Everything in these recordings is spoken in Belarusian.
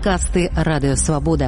Падкасты Радыёвабода.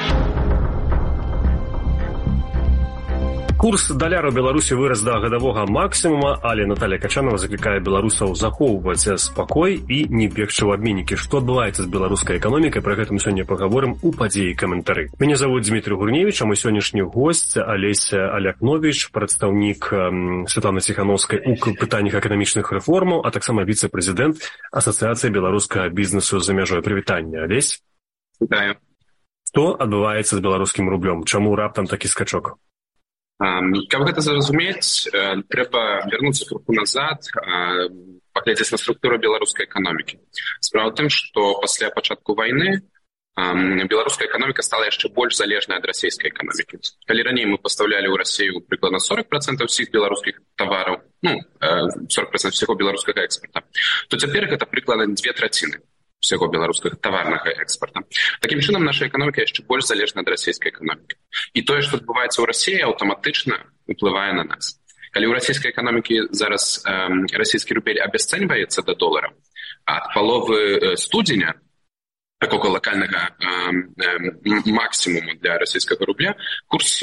Курс даляра ў Беларусі вырас да гадавога максімума, але Наталья Качанова заклікае беларусаў захоўваць спакой і не бегчы ў абменнікі. Што адбываецца з беларускай эканомікай, пра гэта мы сёння пагаворым у падзеі каментары. Мяне завуць Дмітрий Гурневіч, а мой сённяшні госць Алеся Алякновіч, прадстаўнік Святланы Ціхановскай у пытаннях эканамічных рэформаў, а таксама віцэ-прэзідэнт Асацыяцыі беларускага бізнесу за мяжой. Прывітання, Алесь. Вітаю. Што адбываецца з беларускім рублём? Чаму раптам такі скачок? Каб гэта зразумець, трэба вярнуцца круху назад, паглядзець на структуру беларускай эканомікі. Справа ў тым, што пасля пачатку вайны беларуская эканоміка стала яшчэ больш залежнай ад расійскай эканомікі. Калі раней мы пастаўлялі ў Расію прыкладна 40% ўсіх беларускіх тавараў, 40% ўсяго беларускага экспарта, то цяпер гэта прыкладна 2/3 всего беларускага таварнага экспарта. Такім чынам, наша эканоміка яшчэ больш залежна ад расійскай эканомікі. І тое, што адбываецца ў Расіі, аўтаматычна уплывае на нас. Калі ў расійскай эканомікі зараз расійскі рубель абясцэньваецца да долара, ад паловы студзеня, такога лакальнага максімуму для расійскага рубля, курс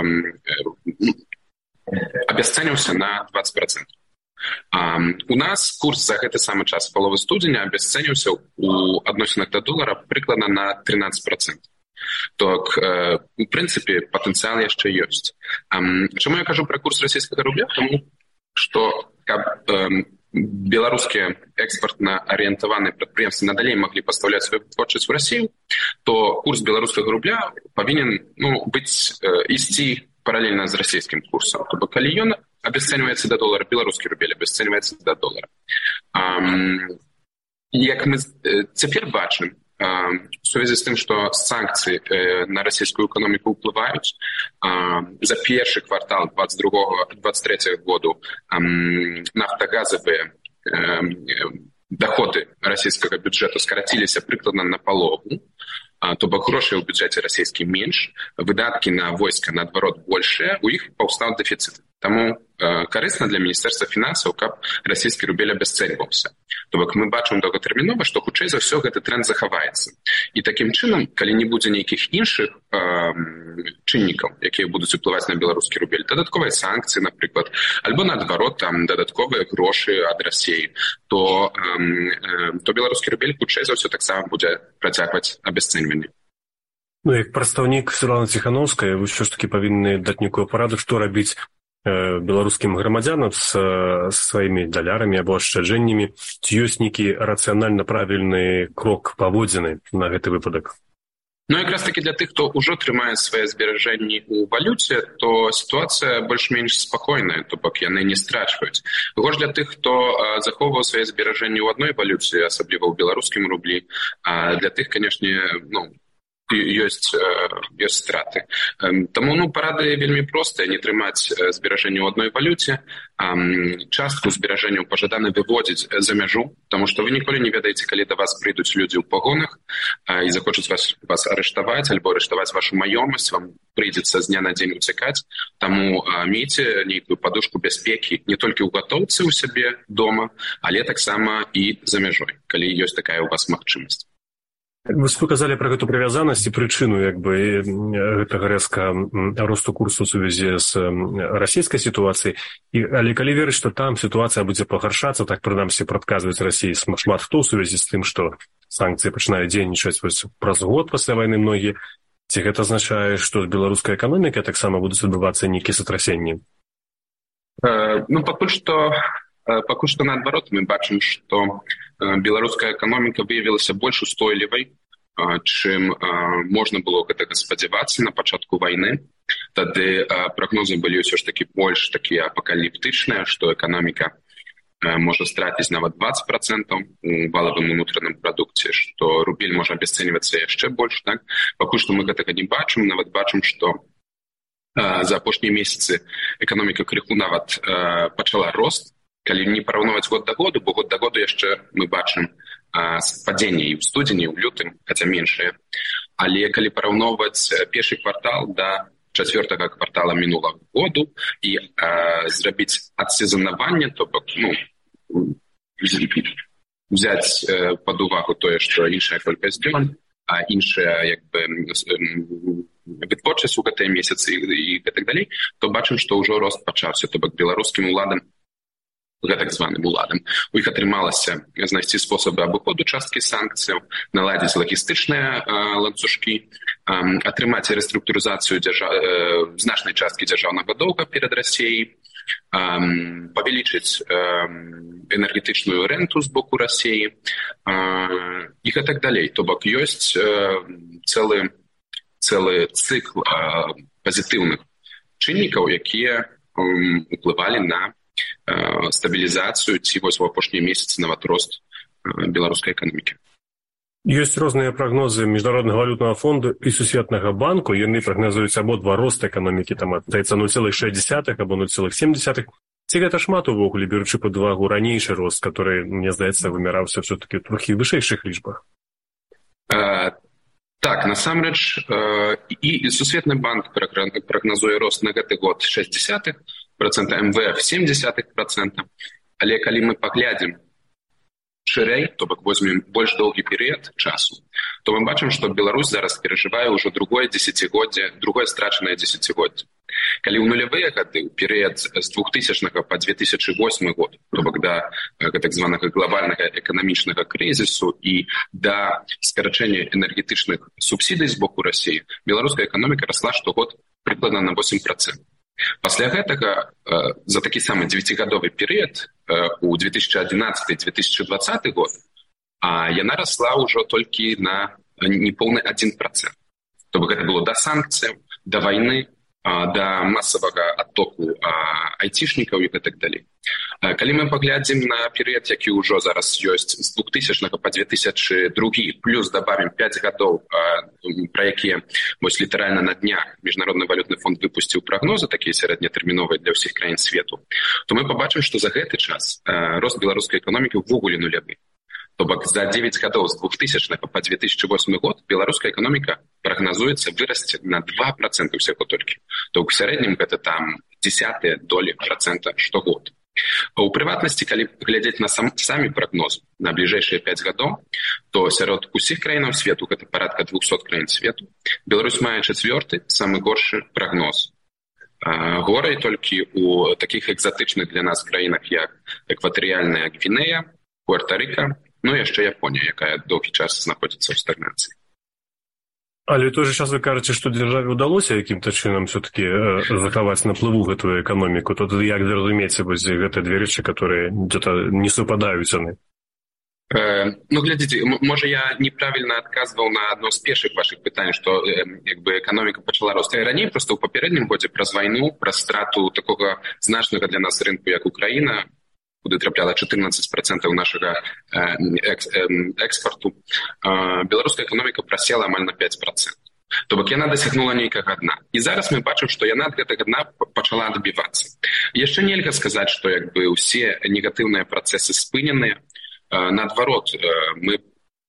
абясцэніўся на 20%. У нас курс за гэты самы час паловы студзеня абясцэніўся у адносінах да долара прыкладна на 13%. Так, у прынцыпе, патэнцыял яшчэ ёсць. Чаму я кажу пра курс расійскага рубля? Таму, што каб беларускія экспартна арыентаваныя прадпрыемствы надалей маглі пастаўляць сваю вытворчасць у Расію, то курс беларускага рубля павінен быць ісці паралельна з расійскім курсам. То бок, калі ён абясцэньваецца да долара, беларускі рубель абясцэньваецца да долара. Як мы цяпер бачым, у сувязі з тым, што санкцыі на расійскую эканоміку ўплываюць, за першы квартал 2023 году нафтагазавыя доходы расійскага бюджэту скараціліся прыкладна на палову, то бок грошай у бюджэце расійскі менш, выдаткі на войска, наадварот, большыя, у іх паўстаў дэфіцыт. Таму карысна для Міністэрства фінансаў, каб расійскі рубель абясцэньваўся. То бок мы бачым доўгатэрмінова, што хутчэй за ўсё гэты тренд захаваецца. І такім чынам, калі не будзе нейкіх іншых чыннікаў, якія будуць уплываць на беларускі рубель, дадатковыя санкцыі, напрыклад, альбо наадварот, там дадатковыя грошы ад Расіі, то беларускі рубель хутчэй за ўсё таксама будзе працягваць абясцэньванне. Як прадстаўнік Святланы Ціхановскай, вы ўсё ж такі павінны даць нейкую параду, што рабіць беларускім грамадзянам з сваімі далярамі або ашчаджэннямі. Ці ёсць нейкі рацыянальна правільны крок паводзіны на гэты выпадак? Якраз такі для тых, хто ўжо трымае свае зберажэнні ў валюце, то сітуацыя больш-менш спакойная, то бок яны не страчваюць. Горш для тых, хто захоўваў свае зберажэнні ў адной валюце, асабліва ў беларускім рублі, а для тых, канешне, ёсць страты. Таму парады вельмі простыя, не трымаць зберажэнні ў адной валюце, частку зберажэнняў пажадана выводзіць за мяжу, таму што вы ніколі не ведаеце, калі да вас прыйдуць людзі ў пагонах і захочуць вас арыштаваць альбо арыштаваць вашу маёмасць, вам прыйдзецца з дня на дзень уцякаць. Таму мейце нейкую падушку бяспекі не толькі ў гатоўцы ў сябе дома, але таксама і за мяжой, калі ёсць такая ў вас магчымасць. Вы паказалі пра гэту прывязанасць і прычыну гэтага рэзка росту курсу ў сувязі з расійскай сітуацыяй. Але калі верыць, што там сітуацыя будзе пагаршацца, так прынамсі прадказваюць Расіі шмат хто ў сувязі з тым, што санкцыі пачынаюць дзейнічаць праз год пасля вайны многія, ці гэта азначае, што з беларускай эканомікай таксама будуць адбывацца нейкія сатрасенні? Пакуль што наадварот мы бачым, што беларуская эканоміка выявілася больш устойлівай, чым можна было гэтага спадзявацца на пачатку вайны. Тады прагнозы былі ўсё ж такі больш такія апакаліптычныя, што эканоміка можа страціць нават 20% у валавым унутраным прадукце, што рубель можа абясцэньвацца яшчэ больш. Так? Пакуль што мы гэтага не бачым, нават бачым, што за апошнія месяцы эканоміка крыху нават пачала рост. Калі не параўноўваць год да году, бо год да году яшчэ мы бачым падзенне і ў студзені, і ў лютым, хаця меншае. Але калі параўноўваць першы квартал да чацвёртага квартала мінулага году і зрабіць адсезанаванне, то бок, взяць пад увагу тое, што іншая колькасць дзён, іншая вытворчасць у гэтыя месяцы і так далей, то бачым, што ўжо рост пачаўся. То бок беларускім уладам, гэтак званым уладам, у іх атрымалася знайсці спосабы абыходу часткі санкцыяў, наладзіць лагістычныя ланцужкі, атрымаць рэструктурызацыю значнай часткі дзяржаўнага доўга перад Расіяй, павялічыць энергетычную рэнту з боку Расіі і гэтак далей. То бок ёсць цэлы цыкл пазітыўных чыннікаў, якія уплывалі на стабілізацыю ці вось у апошнія месяцы нават рост беларускай эканомікі. Ёсць розныя прагнозы Міжнароднага валютнага фонду і Сусветнага банку. Яны прагназуюць абодва рост эканомікі, там даецца 0,6 або 0,7. Ці гэта шмат увогуле, беручы пад увагу ранейшы рост, который, мне здаецца, вымяраўся все-таки ў трохі вышэйшых лічбах? Так, насамрэч, і Сусветны банк прагназуе рост на гэты год 0,6%, МВФ 0,7%, але калі мы паглядзім шырэй, то бок возьмем больш доўгі перыяд часу, то мы бачым, што Беларусь зараз перажывае ўжо другое страчанае дзесяцігоддзе. Калі ў нулявыя гады, у перыяд з 2000 па 2008 год, то бок да так званага глобальнага эканамічнага крызісу і да скарачэння энергетычных субсідый з боку Расіі, беларуская эканоміка расла штогод прыкладна на 8%. Пасля гэтага, за такі самы 9-гадовы перыяд, у 2011-2020 год, яна расла ўжо толькі на непоўны 1%. То бок гэта было да санкцыяў, да вайны, да масавага адтоку айцішнікаў і гэтак далей. Калі мы паглядзім на перыяд, які ўжо зараз ёсць з 2000 па 2002, плюс добавім 5 гадоў, пра якія вось літаральна на днях Міжнародны валютны фонд выпусціў прагнозы, такія сярэднятэрміновыя для ўсіх краін свету, то мы пабачым, што за гэты час рост беларускай эканомікі ўвогуле нулявы. То бок за 9 гадоў з 2000 па 2008 год беларуская эканоміка прагназуецца вырасці на 2% ўсяго толькі. То ў сярэднім гэта там 0,1% штогод. У прыватнасці, калі глядзець на самі прагнозы на бліжэйшыя 5 гадоў, то сярод усіх краінаў свету, гэта парадка 200 краін свету, Беларусь мае 4-й, самы горшы прагноз. Горай толькі у такіх экзатычных для нас краінах, як экватарыяльная Гвінея, Пуэрта-Ріка, ну і яшчэ Японія, якая доўгі час знаходзіцца ў стагнацыі. Але ў той же час вы кажаце, што дзяржаве ўдалося якім-то чынам все-таки захаваць на плыву гэтую эканоміку. Тут як зразумець вось гэтыя две рэчы, которые где-то не супадаюць яны? Ну, глядзіце, можа я неправільна адказваў на адно з першых вашых пытань, што эканоміка пачала росці. Раней проста ў папярэднім годзе праз вайну, праз страту такога значнага для нас рынку, як Украіна, куды трапляла 14% нашага экспарту, беларуская эканоміка прасела амаль на 5%. То бок яна дасягнула нейкага дна. І зараз мы бачым, што яна ад гэтага дна пачала адбівацца. Яшчэ нельга сказаць, што ўсе негатыўныя працэсы спыненыя. Наадварот, мы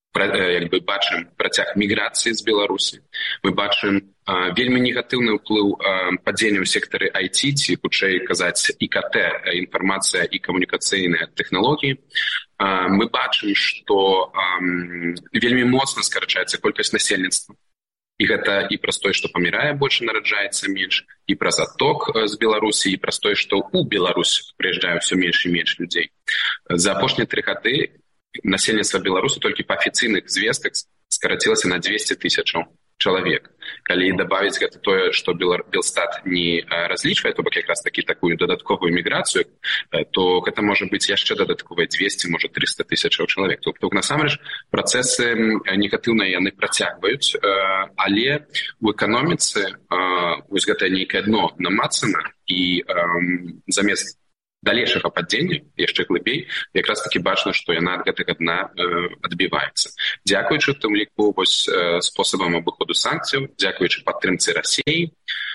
бачым працяг міграцыі з Беларусі. Мы бачым вельмі негатыўны ўплыў падзення ў сектары IT, ці хутчэй казаць ІКТ, інфармацыя і камунікацыйныя тэхналогіі. Мы бачым, што вельмі моцна скарачаецца колькасць насельніцтва. І гэта і праз тое, што памірае больш, нараджаецца менш, і праз адток з Беларусі, і праз тое, што ў Беларусь прыязджае ўсё менш і менш людзей. За апошнія 3 гады насельніцтва Беларусі толькі па афіцыйных звестках скарацілася на 200 000 чалавек. Калі дабавіць гэта тое, што Белстат не разлічвае, то бок якраз такі такую дадатковую міграцыю, то гэта можа быць яшчэ дадатковыя 200, можа 300 000 чалавек. Тобто, насамрэч, працэсы негатыўныя яны працягваюць, але ў эканоміцы вось гэтае нейкае дно намацана, і замест далейшага падзення, яшчэ глыбей, якраз такі бачна, што яна ад гэтага дна адбіваецца. Дзякуючы тым ліку вось спосабам абыходу санкцыяў, дзякуючы падтрымцы Расіі,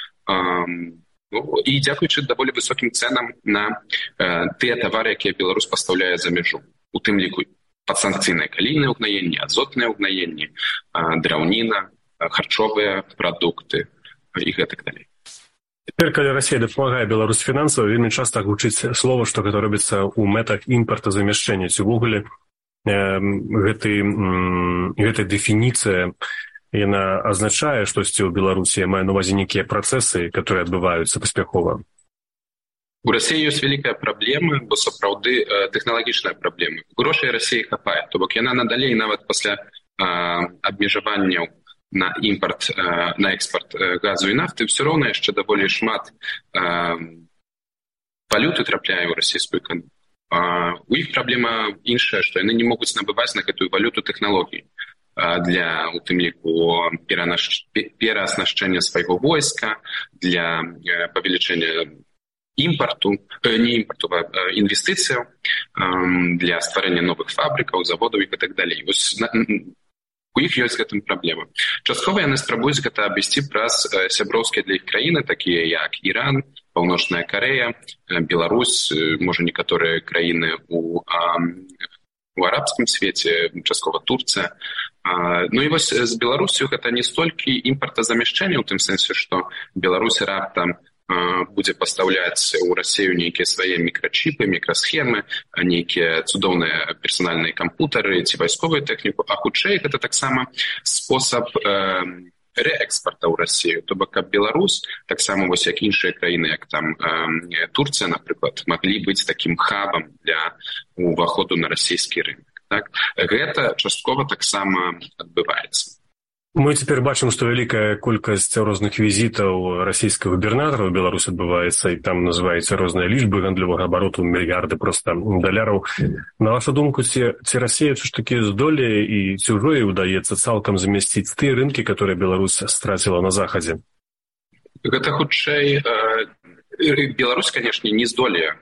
і дзякуючы даволі высокім цэнам на тыя тавары, якія Беларусь пастаўляе за мяжу. У тым ліку падсанкцыйныя калійныя ўгнаенні, азотныя ўгнаенні, драўніна, харчовыя прадукты і гэтак далей. Цяпер, калі Расія дапамагае Беларусь фінансава, вельмі часта гучыць слова, што гэта робіцца ў мэтах імпартазамяшчэння. Ці ўвогуле гэта дэфініцыя, яна азначае штосьці ў Беларусі, мае на ўвазе нейкія працэсы, которые адбываюцца паспяхова? У Расіі ёсць вялікая праблема, бо сапраўды тэхналагічная праблема. Грошай Расіі хапае, то бок яна надалей нават пасля абмежаванняў на імпарт, на экспарт газу і нафты ўсё роўна яшчэ даволі шмат валюты трапляе ў расійскую эканоміку. У іх праблема іншая, што яны не могуць набываць на гэтую валюту тэхналогій для, у тым ліку, перааснашчэння свайго войска, для павелічэння імпарту, не імпарту, а інвестыцыяў, для стварэння новых фабрыкаў, заводаў і так далей. У іх ёсць гэтым праблема. Часткова яны спрабуюць гэта абысці праз сяброўскія для іх краіны, такія як Іран, Паўночная Карэя, Беларусь, можа некаторыя краіны у арабскім свеце, часткова Турцыя. Ну і вось з Беларусю гэта не столькі імпартазамяшчэнне, у тым сэнсе, што Беларусь раптам будзе пастаўляць у Расію нейкія свае мікрачіпы, мікрасхемы, нейкія цудоўныя персанальныя кампутары ці вайсковую тэхніку, а хутчэй гэта таксама спосаб рээкспарта ў Расію. То бок, каб Беларусь, таксама вось як іншыя краіны, як там Турцыя, напрыклад, маглі быць такім хабам для уваходу на расійскі рынок. Так? Гэта часткова таксама адбываецца. Мы цяпер бачым, што вялікая колькасць розных візітаў расійскіх губернатараў у Беларусь адбываецца, і там называюцца розныя лічбы гандлёвага абароту, мільярды проста даляраў. На вашу думку, ці Расія ўсё ж такі здолее і ці ўжо ёй удаецца цалкам замясціць тыя рынкі, которые Беларусь страціла на захадзе? Гэта хутчэй Беларусь, канешне, не здолее,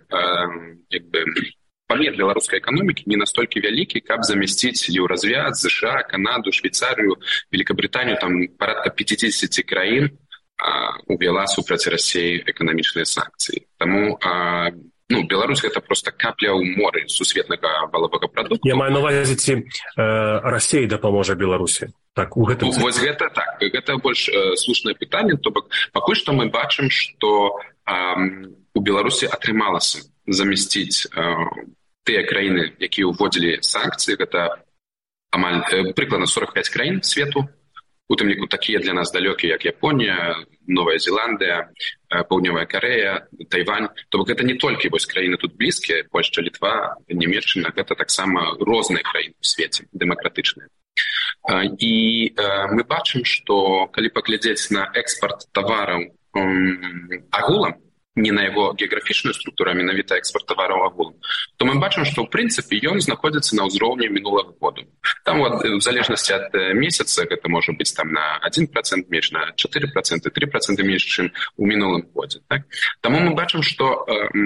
памер беларускай эканомікі не настолькі вялікі, каб замясціць Еўразвяз, ЗША, Канаду, Швейцарыю, Великабрытанію, там парадка 50 краін увяла супраць Расіі эканамічныя санкцыі. Таму Беларусь гэта проста капля ў моры сусветнага валовага прадукту. Я маю на ўвазе, ці Расія дапаможа Беларусі? Так, у гэтым вось гэта так, гэта больш слушнае пытанне, то бок пакуль што мы бачым, што у Беларусі атрымалася замясціць тыя краіны, якія ўводзілі санкцыі, гэта амаль прыкладна 45 краін свету, у тым ліку такія для нас далёкія, як Японія, Новая Зеландыя, Паўднёвая Карэя, Тайвань. То бок гэта не толькі вось краіны тут блізкія, Польшча, Літва, Нямецчына, гэта таксама розныя краіны ў свеце, дэмакратычныя. І мы бачым, што калі паглядзець на экспарт тавараў агулам, не на яго геаграфічную структуру, а менавіта экспарт тавараў агулам, то мы бачым, што ў прынцыпе ён знаходзіцца на ўзроўні мінулага году. Там в залежнасці ад месяца гэта можа быць там на 1% менш, на 4%, 3% менш, чым у мінулым годзе. Так? Таму мы бачым, што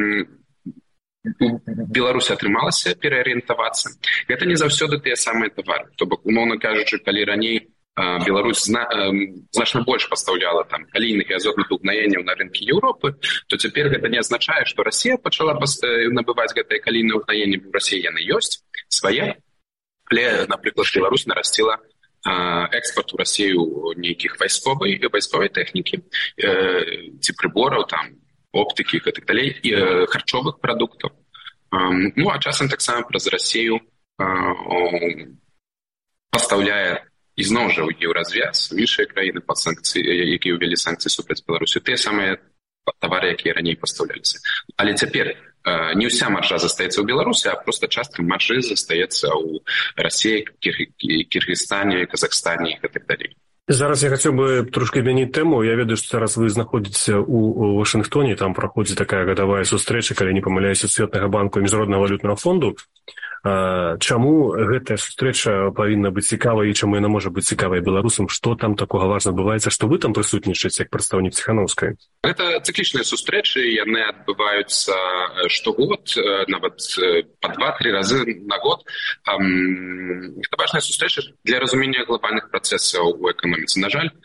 Беларусь атрымалася пераарыентавацца. Гэта не заўсёды тыя самыя тавары. То бок, умоўна кажучы, калі раней Беларусь значна больш пастаўляла там калійных і азотных угнаенняў на рынкі Еўропы, то цяпер гэта не азначае, што Расія пачала набываць гэтыя калійныя угнаенні, у Расіі яны ёсць свае, але, напрыклад, Беларусь нарасціла экспарт у Расію нейкіх вайсковай тэхнікі ці прыбораў, там, оптыкі і так далей, і харчовых прадуктаў. Ну, а часам таксама праз Расію пастаўляе ізноў жа ў Еўразвяз, іншыя краіны, якія ўвялі санкцыі супраць Беларусі, тыя самыя тавары, якія раней пастаўляліся. Але цяпер не ўся маржа застаецца ў Беларусі, а проста частка маржы застаецца ў Расіі, Кіргізстане, Казахстане і так далей. Зараз я хацеў бы трошки змяніць тэму. Я ведаю, што зараз вы знаходзіцеся ў Вашынгтоне, там праходзіць такая гадавая сустрэча, калі не памыляюся, Светлага банку і Міжнароднага валютнага фонду. Чаму гэтая сустрэча павінна быць цікавай і чаму яна можа быць цікавай беларусам? Што там такога важна адбываецца, што вы там прысутнічаеце як прадстаўнік Ціханаўскай? Гэта цыклічныя сустрэчы, яны адбываюцца штогод, нават па 2-3 разы на год. Гэта важная сустрэча для разумення глобальных працэсаў у эканоміцы. На жаль,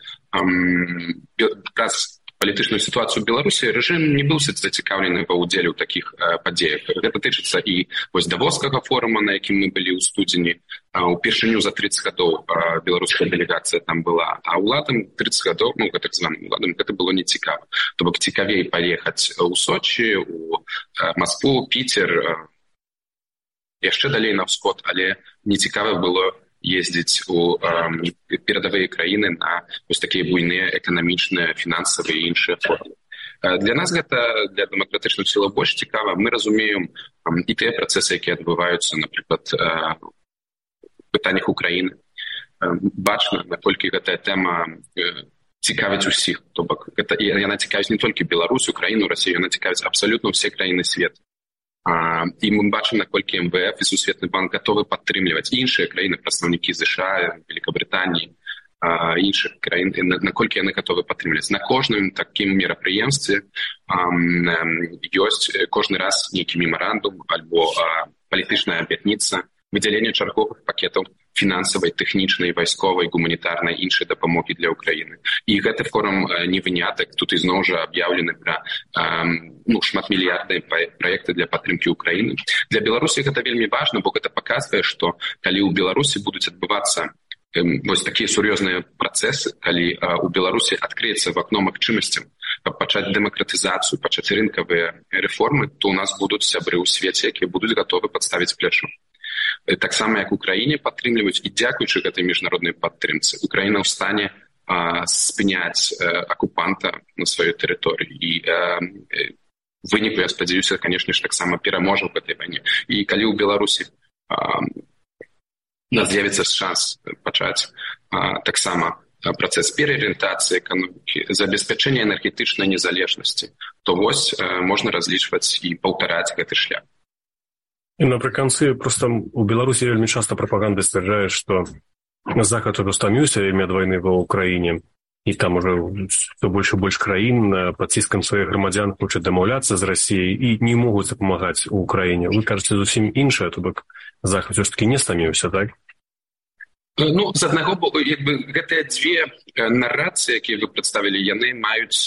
якраз палітычную сітуацыю ў Беларусі рэжым не быў зацікаўлены ва ўдзеле ў такіх падзеях. Гэта тычыцца і вось давоскага форума, на якім мы былі ў студзені. Упершыню за 30 гадоў беларуская дэлегацыя там была, а ўладам 30 гадоў, ну, так званым уладам, гэта было не цікава. То бок цікавей паехаць у Сочи, у Москву, Піцер, яшчэ далей на ўсход, але не цікава было ездзіць у перадавыя краіны на вось такія буйныя эканамічныя, фінансавыя і іншыя формы. Для нас гэта, для дэмакратычных сілаў больш цікава. Мы разумеем і тыя працэсы, якія адбываюцца, напрыклад, у пытаннях Украіны. Бачна, наколькі гэтая тэма цікавіць усіх. То бок, яна цікавіць не толькі Беларусь, Украіну, Расію, яна цікавіць абсалютна ўсе краіны свету. І мы бачым, наколькі МВФ і Сусветны банк гатовы падтрымліваць іншыя краіны, прадстаўнікі США, Великабрытаніі, іншых краін, наколькі яны гатовы падтрымліваць. На кожным такім мерапрыемстве ёсць кожны раз нейкі мемарандум альбо палітычная абетніца выдзялення чарговых пакетаў фінансавай, тэхнічнай, вайсковай, гуманітарнай, іншай дапамогі для Украіны. І гэты форум не вынятак. Тут ізноў жа аб'яўлены пра шматмільярдныя праекты для падтрымкі Украіны. Для Беларусі гэта вельмі важна, бо гэта паказвае, што калі ў Беларусі будуць адбывацца вось такія сур'ёзныя працэсы, калі у Беларусі адкрыецца вакно магчымасцяў пачаць дэмакратызацыю, пачаць рынкавыя рэформы, то ў нас будуць сябры ў свеце, якія будуць гатовы падставіць плячо. Таксама, як Украіне падтрымліваюць, і дзякуючы гэтай міжнароднай падтрымцы, Украіна ў стане спыняць акупанта на сваёй тэрыторыі. І выніку, я спадзяюся, канешне ж, таксама пераможа ў гэтай вайне. І калі ў Беларусі з'явіцца шанс пачаць таксама працэс пераарыентацыі эканомікі, забеспячэння энергетычнай незалежнасці, то вось можна разлічваць і паўтараць гэты шлях. І напрыканцы, проста у Беларусі вельмі часта прапаганда сцвярджае, што Захад ужо стаміўся вельмі ад вайны ва ўкраіне, і там ужо ўсё больш і больш краін пад ціскам сваіх грамадзян хочуць дамаўляцца з Расіяй і не могуць дапамагаць у Украіне. Вы кажаце зусім іншае, то бок Захад усё ж такі не стаміўся, так? З аднаго боку, гэтыя дзве нарацыі, якія вы прадставілі, яны маюць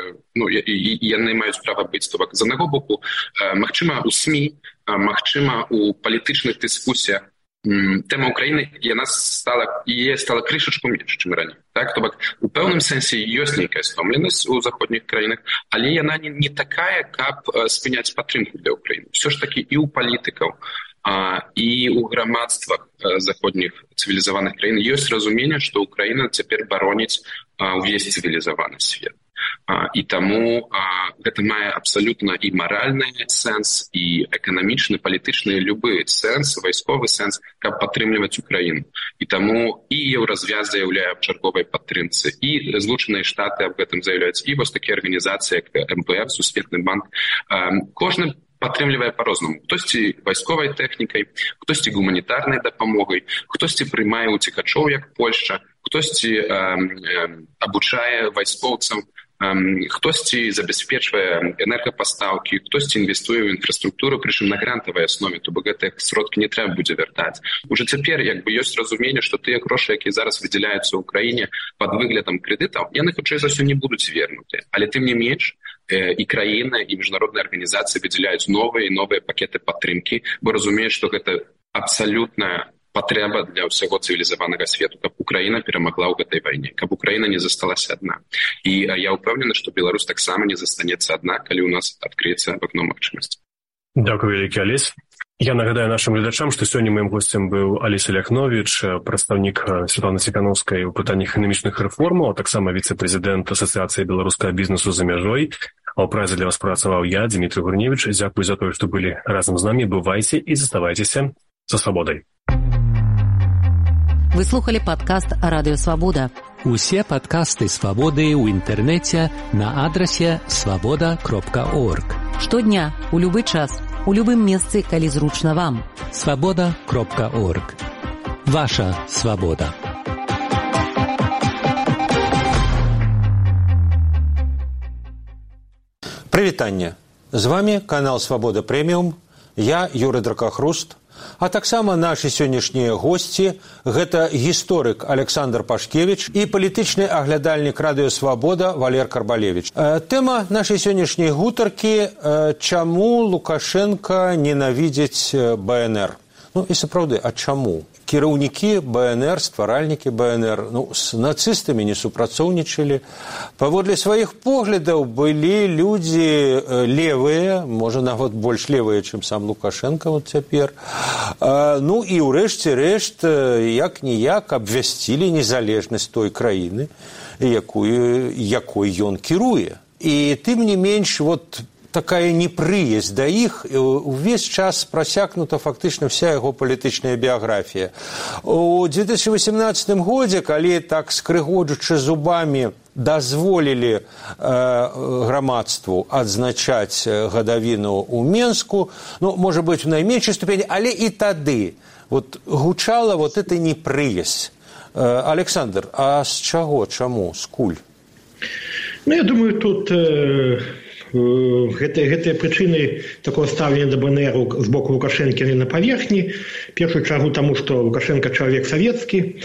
права быць. То бок, з аднаго боку, магчыма, у СМІ, магчыма, у палітычных дыскусіях тэма Украіны яна стала крышачку менш, чым раней. Так, то бок, у пэўным сэнсе ёсць нейкая стомленасць у заходніх краінах, але яна не такая, каб спыняць падтрымку для Украіны. Усё ж такі і ў палітыкаў, і ў грамадствах заходніх цывілізаваных краін ёсць разуменне, што Украіна цяпер бароніць увесь цывілізаваны свет. І таму гэта мае абсалютна і маральны сэнс, і эканамічны, палітычны, любы сэнс, вайсковы сэнс, каб падтрымліваць Украіну. І таму і Еўразвяз заяўляе аб чарговай падтрымцы, і Злучаныя Штаты аб гэтым заяўляюць, і вось такія арганізацыі, як МВФ, Сусветны банк. Кожны падтрымлівае па-рознаму. Хтосьці вайсковай тэхнікай, хтосьці гуманітарнай дапамогай, хтосьці прымае уцекачоў, як Польшча, хтосьці абучае вайскоўцаў, хтосьці забяспечвае энергапастаўкі, хтосьці інвестуе ў інфраструктуру, прычым на грантавай аснове, то бок гэтыя сродкі не трэба будзе вяртаць. Ужо цяпер ёсць разуменне, што тыя грошы, якія зараз выдзяляюцца ў краіне пад выглядам крэдытаў, яны хутчэй за ўсё не будуць вернутыя. Але тым не менш, і краіны, і міжнародныя арганізацыі выдзяляюць новыя і новыя пакеты падтрымкі, бо разумеюць, што гэта абсалютная патрэба для ўсяго цывілізаванага свету, каб Украіна перамагла ў гэтай вайне, каб Украіна не засталася адна. І я ўпэўнены, што Беларусь таксама не застанецца адна, калі ў нас адкрыецца вакно магчымасці. Дякую вялікі, Алесь. Я нагадаю нашим глядачам, што сёння маім госцем быў Алесь Ляхновіч, прадстаўнік Святланы Ціханаўскай у пытаннях эканамічных рэформаў, а таксама віцэ-прэзідэнт Асацыяцыі беларускага бізнесу за мяжой. А ў празе для вас працаваў я, Дмітрий Гурневіч. Дзякуй за тое, што былі разам з намі. Бывайце і заставайцеся са свабодай. Вы слухали падкаст «Радыё Свабода». Усе падкасты «Свабоды» ў інтэрнэце на адрасе свабода.орг. Штодня, у любы час, у любым месцы, калі зручна вам. свабода.орг. Ваша свабода. Прывітанне. З вами канал «Свабода Прэміум». Я Юрый Дракахруст. А таксама нашы сённяшнія госці – гэта гісторык Александр Пашкевіч і палітычны аглядальнік «Радыё Свабода» Валер Карбалевіч. Тэма нашай сённяшняй гутаркі – чаму Лукашенка ненавідзіць БНР? Ну і сапраўды, а чаму? кіраўнікі БНР, стваральнікі БНР, з нацыстамі не супрацоўнічалі. Паводле сваіх поглядаў былі людзі левыя, можа, нават больш левыя, чым сам Лукашенко вот цяпер. І ўрэшце рэшт, як-ніяк абвясцілі незалежнасць той краіны, якой ён кіруе. І тым не менш, такая непрыязь да іх, увесь час прасякнута фактычна вся яго палітычная біяграфія. У 2018 годзе, калі так скрыгочучы зубамі дазволілі грамадству адзначаць гадавіну ў Менску, можа быць, у найменшай ступені, але і тады гучала эта непрыязь. Александр, а з чаго, чаму, скуль? Я думаю, тут гэтыя прычыны такого стаўлення да БНР з боку Лукашэнкі на паверхні. Першую чаргу таму, што Лукашенко чалавек савецкі,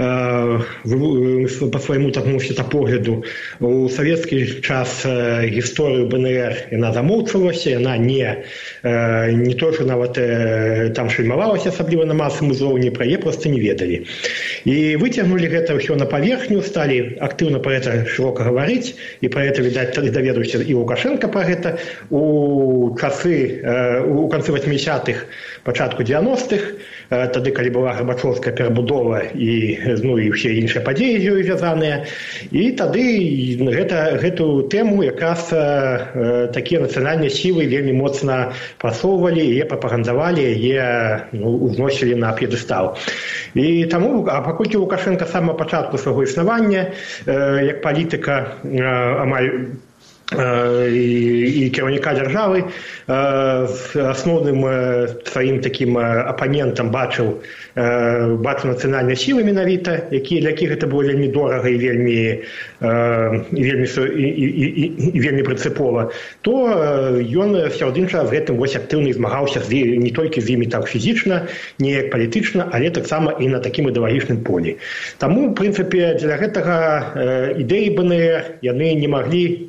па свайму такому светапогляду. У савецкі час гісторыю БНР яна замоўчвалася, яна не то, што нават там шальмавалася, асабліва на масавым узроўні, пра яе проста не ведалі. І выцягнулі гэта ўсё на паверхню, сталі актыўна пра гэта шырока гаварыць, і пра гэта, відаць, даведаўся і Лукашенко про гэта у канцы 80-х, пачатку 90-х, тады, калі была Гарбачоўская перабудова і ўсе іншыя падзеі з ёй звязаныя. І тады гэту тэму якраз такія нацыянальныя сілы вельмі моцна прасоўвалі, яе прапагандавалі, яе узносілі на п'едэстал. І таму, паколькі Лукашенко з самага пачатку свайго існавання, як палітыка амаль і кіраўніка дзяржавы, асноўным сваім такім апанентам бачыў нацыянальныя сілы менавіта, для якіх гэта было вельмі дорага і вельмі прынцыпова, то ён сярод іншага з гэтым актыўна змагаўся не толькі з імі так фізічна, не як палітычна, але таксама і на такім ідэалагічным полі. Таму, в прынцыпе, для гэтага ідэі БНР яны не маглі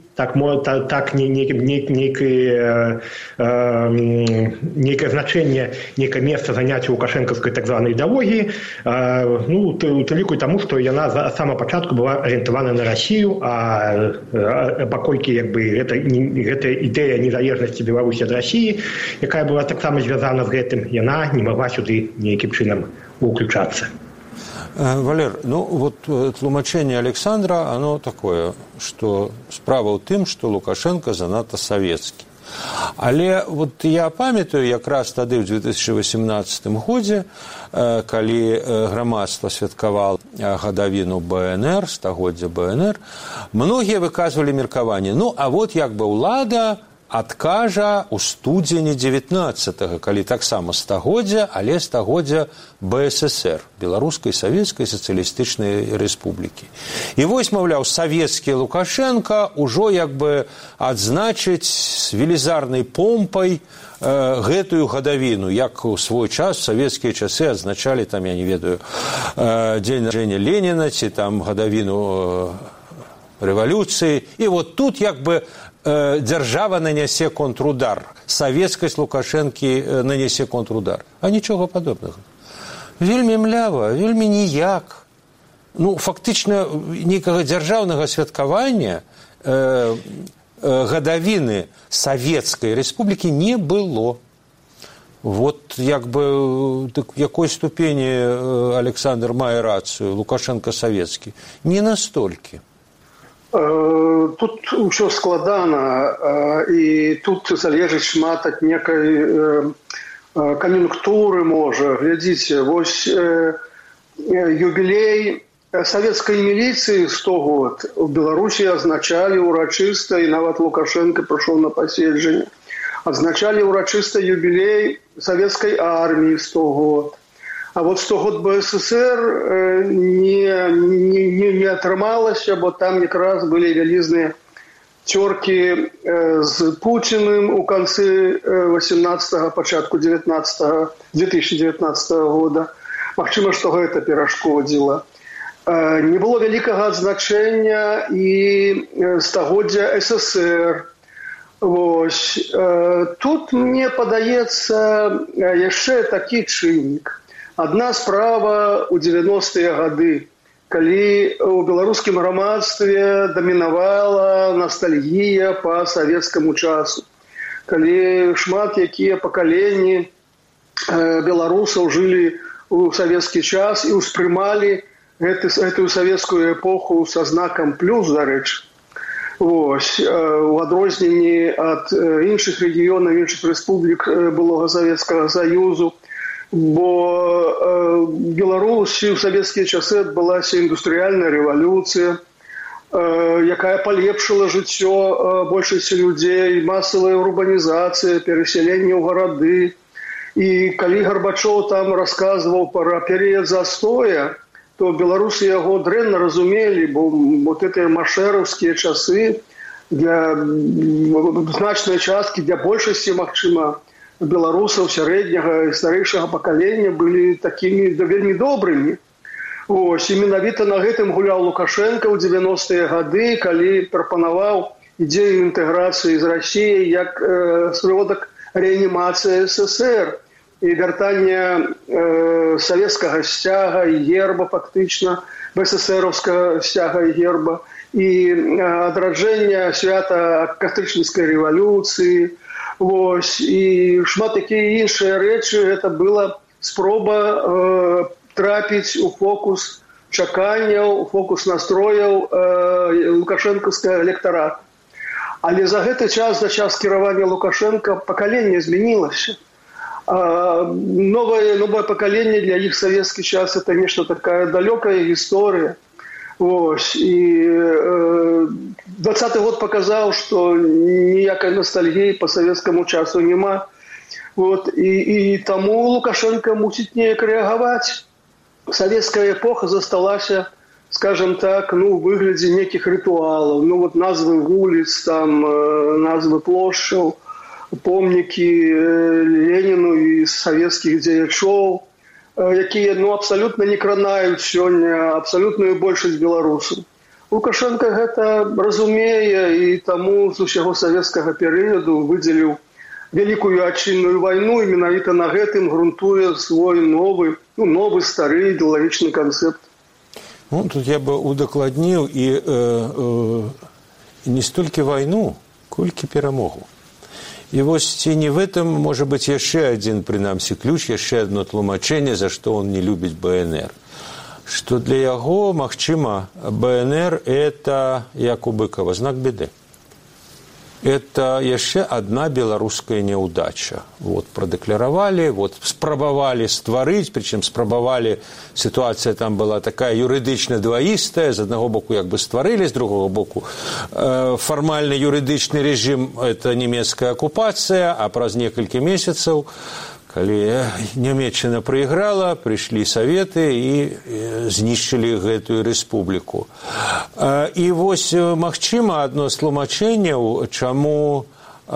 нейкае значэнне, нейкае месца заняць у лукашэнкаўскай так званай ідэалогіі, у ліку таму, што яна з самага пачатку была арыентавана на Расію, а паколькі гэта ідэя незалежнасці Беларусі ад Расіі, якая была таксама звязана з гэтым, яна не магла сюды нейкім чынам уключацца. Валер, тлумачэнне Александра, оно такое, што справа ў тым, што Лукашенко занадта савецкі. Але я памятаю, якраз тады ў 2018 годзе, калі грамадства святкавала гадавіну БНР, стагоддзя БНР, многія выказвалі меркаванне, як бы ўлада адкажа ў студзені 19-го, калі таксама стагоддзя, але стагоддзя БССР, Беларускай Савецкай Сацыялістычнай Рэспублікі. І маўляў, савецкі Лукашенко ўжо адзначыць з велізарнай помпай гэтую гадавіну, як у свой час, у савецкія часы адзначалі, я не ведаю, дзень нараджэння Леніна, ці гадавіну рэвалюцыі. І тут дзяржава нанясе контрудар, савецкасць Лукашэнкі нанясе контрудар. А нічога падобнага. Вельмі млява, вельмі ніяк. Фактычна, нейкага дзяржаўнага святкавання гадавіны Савецкай Рэспублікі не было. В якой ступені Александр мае рацыю, Лукашенко савецкі? Не настолькі. Тут ўсё складана, і тут залежыць шмат ад некай кан'юнктуры, можа. Глядзіце, юбілей савецкай міліцыі 100 год у Беларусі азначалі ўрачыста, і нават Лукашенко прыйшоў на паседжанне, азначалі ўрачыста юбілей савецкай арміі 100 год. А 100 год БССР не атрымалася, бо там якраз былі вялізныя цёркі з Пуціным у канцы 18-го, пачатку 2019 года. Магчыма, што гэта перашкодзіла. Не было вялікага адзначэння і стагоддзя СССР. Тут, мне падаецца, яшчэ такі чыннік. Адна справа ў 90-е гады, калі ў беларускім грамадстве дамінавала ностальгія па савецкаму часу, калі шмат якія пакаленні беларусаў жылі ў савецкі час і ўспрымалі гэтую савецкую эпоху са знакам плюс, дарэчы. Вось, у адрозненні ад іншых рэгіёнаў, іншых рэспублік былога Савецкага Саюзу, бо Беларусі ў савецкія часы адбылася індустрыяльная рэвалюцыя, якая палепшыла жыццё большасці людзей, масавая урбанізацыя, перасяленне ў гарады. І калі Гарбачоў там расказваў пра перыяд застоя, то беларусы яго дрэнна разумелі, бо вот гэтыя машэраўскія часы для значнай часткі, для большасці, магчыма, беларусаў сярэдняга і старэйшага пакалення былі такімі вельмі добрымі. Ось, і менавіта на гэтым гуляў Лукашенко ў 90-е гады, калі прапанаваў ідзею інтэграцыі з Расіяй як сродак рэанімацыі СССР і вяртання савецкага сцяга і герба фактычна, БССРаўскага сцяга і герба, і адраджэння свята кастрычніцкай рэвалюцыі. Вось, і шмат такія іншыя рэчы, гэта была спроба трапіць у фокус чаканняў, у фокус настрояў лукашэнкаўскага электарата. Але за гэты час, за час кіравання Лукашенка, пакаленне змянілася. Новое пакаленне для іх савецкі час – это нешта такая далёкая гісторыя. Ось, і 20-й год паказаў, што ніякай ностальгіі па савецкаму часу няма. Вот, і таму Лукашенко мусіць неяк рэагаваць. Савецкая эпоха засталася, скажем так, у выглядзе некіх рытуалаў. Вот назвы вуліц, там, назвы плошчаў, помнікі Леніну і савецкіх дзеячоў, якія абсалютна не кранаюць сёння абсалютную большасць беларусаў. Лукашенко гэта разумее і таму з усяго савецкага перыяду выдзеліў вялікую адчынную вайну і менавіта на гэтым грунтуе свой новы стары ідэалагічны канцэпт. Тут я бы удакладніў і не столькі вайну, колькі перамогу. І вось ці не в этом можа быць яшчэ адзін, прынамсі, ключ, яшчэ адно тлумачэнне, за што он не любіць БНР. Што для яго, магчыма, БНР – это, як у Быкова, знак беды. Это яшчэ одна беларуская няўдача. Вот прадэкларавалі, вот спрабавалі стварыць, прычым спрабавалі, сітуацыя там была такая юрыдычна дваістая, з аднаго боку як бы стварылі, з другого боку фармальны юрыдычны рэжым – это нямецкая акупацыя, а праз некалькі месяцаў, калі Нямецчына прайграла, прыйшлі саветы і знішчылі гэтую рэспубліку. І вось, магчыма, адно з тлумачэнняў, чаму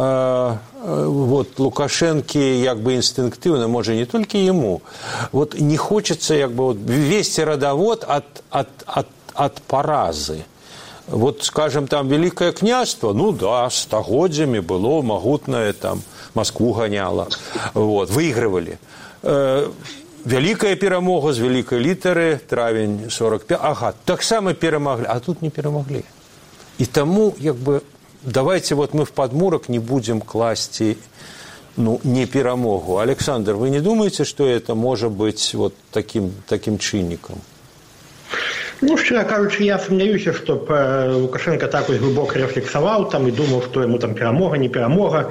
Лукашэнкі як бы інстынктыўна, можа, не толькі яму, не хочацца як бы весці радавод ад паразы. Скажем, там Великое княжство, стагоддзямі было магутнае, там, Москву ганяла, выигрывали. Великая перамога з великай літары, травень 45, таксама перамаглі, а тут не перамаглі. І таму, як бы, давайте мы в подмурок не будем класти, не перамогу. Александр, вы не думаете, что это может быть таким чинником? Щиро кажучи, я сумняюся, щоб Лукашенко так ось глибоко рефлексував там і думав, що йому там перемога, не перемога,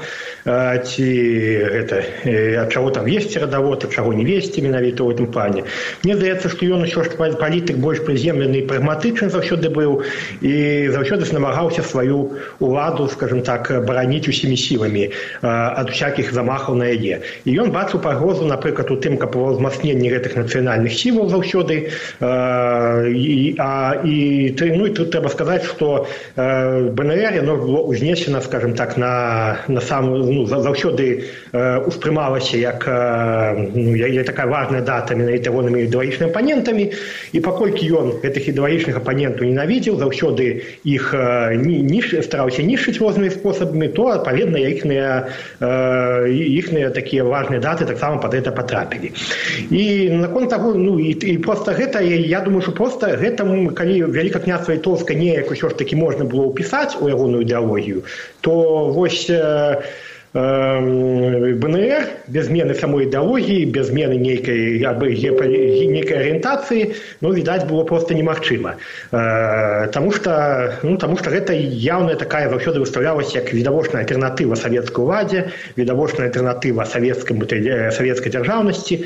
от чого там вести родовод, от чого не вести, менавіта в этом плане. Мне здається, що він ще ж політик більш приземлений і прагматичний завжди був, і завжди намагався свою уладу, скажімо так, боронити усіми силами від всяких замахів на яе. І він бачив погрозу, наприклад, у тим, як по зміцненні гэтых національних сил завжди, І тут трэба сказаць, што БНР яно было ўзнесена, скажем так, на самую, заўсёды успрымалася як такая важная дата менавіта ягонымі ідэалагічнымі апанентамі, і паколькі ён гэтых ідэалагічных апанентаў ненавідзеў, заўсёды іх стараўся нішчыць рознымі спосабамі, то адпаведна іхныя такія важныя даты таксама пад гэта патрапілі. І наконт таго, і проста гэта, я думаю, што проста гэтаму, калі Вялікае княства Літоўскае неяк усё ж такі можна было ўпісаць у ягоную ідэалогію, то вось БНР без змены самой ідэалогіі, без змены нейкай арыентацыі, відаць, было проста немагчыма. Таму што гэта яўная такая заўсёды выстаўлялася як відавочная альтэрнатыва савецкай уладзе, відавочная альтэрнатыва савецкай дзяржаўнасці,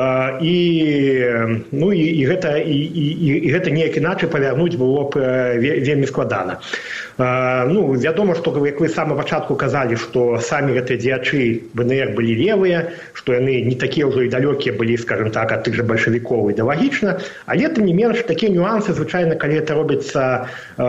і гэта неяк іначай павярнуць было б вельмі складана. Вядома, што, як вы з самага пачатку казалі, што самі гэтыя дзеячы БНР былі левыя, што яны не такія ўжо і далёкія былі, скажем так, ад тых жа бальшавікоў ідэалагічна, але тым не менш такія нюансы, звычайна, калі гэта робіцца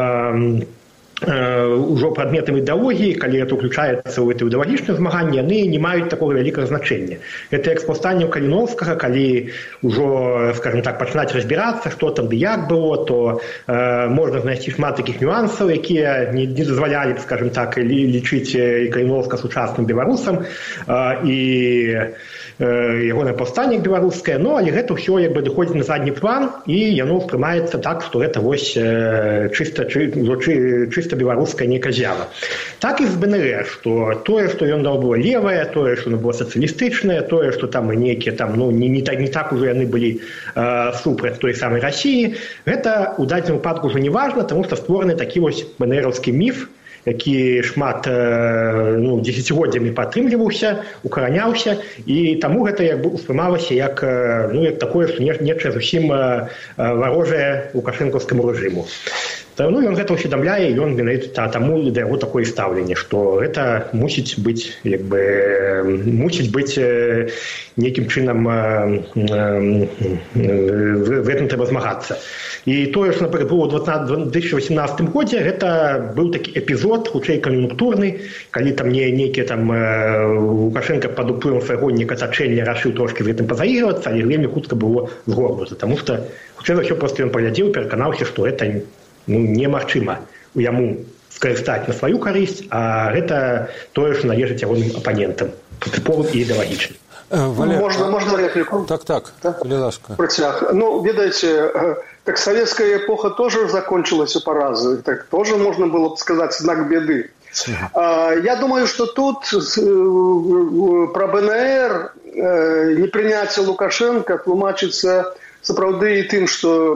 ўжо прадметам ідэалогіі, калі это ўключаецца ў гэта ідэалагічнае змаганне, яны не маюць такога вялікага значэння. Гэта як з паўстаннем Каліноўскага, калі ўжо, скажем так, пачынаць разбірацца, што там ды як было, то можна знайсці шмат такіх нюансаў, якія не дазвалялі б, скажем так, лічыць Каліноўска сучасным беларусам і ягонае паўстанне беларускае, але гэта ўсё дыходзіць на задні план, і яно ўспрымаецца так, што гэта вось чыста беларуская нейкая з'ява. Так і з БНР, што тое, што ён было левае, тое, што оно было сацыялістычнае, тое, што там нейкія не так ужо яны былі супраць той самай Расіі, гэта ў дадзеным выпадку ўжо не важна, таму што створаны такі вось БНРаўскі міф, які шмат дзесяцігоддзямі падтрымліваўся, укараняўся, і таму гэта успрымалася як такое, што нечае зусім варожае лукашэнкаўскаму рэжыму. Ён гэта ўсведамляе, ён менавіта таму да яго такое стаўленне, што гэта мусіць быць нейкім чынам гэтым трэба змагацца. І тое, што, напрыклад, было ў 2018 годзе, гэта быў такі эпізод, хутчэй кан'юнктурны, калі там нейкі Лукашенко пад уплывам свайго нейкага атачэння рашыў трошкі з гэтым пазаігрывацца, але вельмі хутка было згорнута, таму што хутчэй за ўсё проста ён паглядзеў, пераканаўся, што гэта немагчыма яму скарыстаць на сваю карысць, а гэта тое, што належыць ягоным апанентам, прынцыповым і ідэалагічным. Можно реплику? Так, коли ласка. Протяг. видите, так советская эпоха тоже закончилась у поразы. Так тоже можно было бы сказать знак беды. Я думаю, что тут про БНР непринятие Лукашенко тлумачится сапраўды і тым, што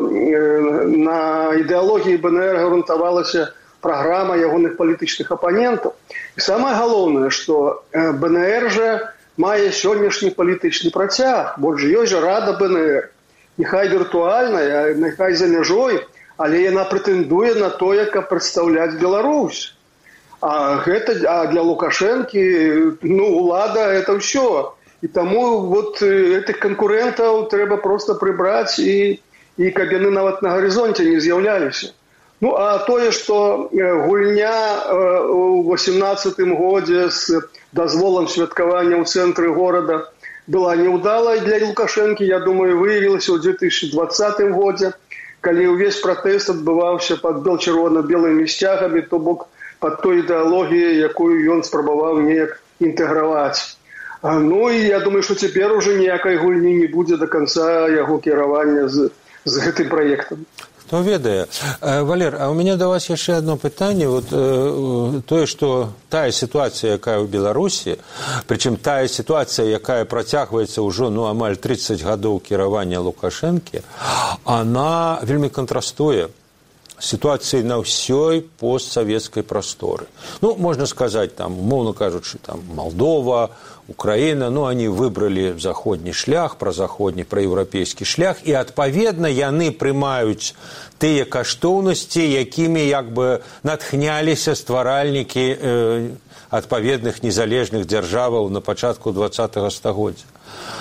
на ідэалогіі БНР грунтавалася праграма ягоных палітычных апанентаў. І самае галоўнае, што БНР жа мае сённяшні палітычны працяг, бо ж ёсць жа рада БНР. Няхай віртуальная, няхай за мяжой, але яна прэтэндуе на тое, каб прадстаўляць Беларусь. А для Лукашэнкі, улада – это ўсё. І таму гэтых канкурэнтаў трэба проста прыбраць, і каб яны нават на гарызонце не з'яўляліся. А тое, што гульня ў 18-м годзе з дазволам святкавання ў цэнтры горада была неўдалай для Лукашэнкі, я думаю, выявілася ў 2020 годзе, калі ўвесь пратэст адбываўся пад чырвона-белымі сцягамі, то бок пад той ідэалогіяй, якую ён спрабаваў неяк інтэграваць. І я думаю, што цяпер уже ніякай гульні не будзе да канца яго кіравання з гэтым праектам. Хто ведае. Валер, а у меня да вас яшчэ одно пытанне. Тое, што тая сітуацыя, якая ў Беларусі, прычым тая сітуацыя, якая працягваецца ўжо амаль 30 гадоў кіравання Лукашэнкі, она вельмі кантрастуе ситуации на всей постсоветской просторе. Можно сказать, умовно кажучи, Молдова, Украина, они выбрали заходний шлях, проевропейский шлях, и, адпаведна, яны прымаюць тыя каштоўнасці, якімі, натхняліся стваральнікі адпаведных незалежных дзяржаваў на пачатку 20-го стагоддзя.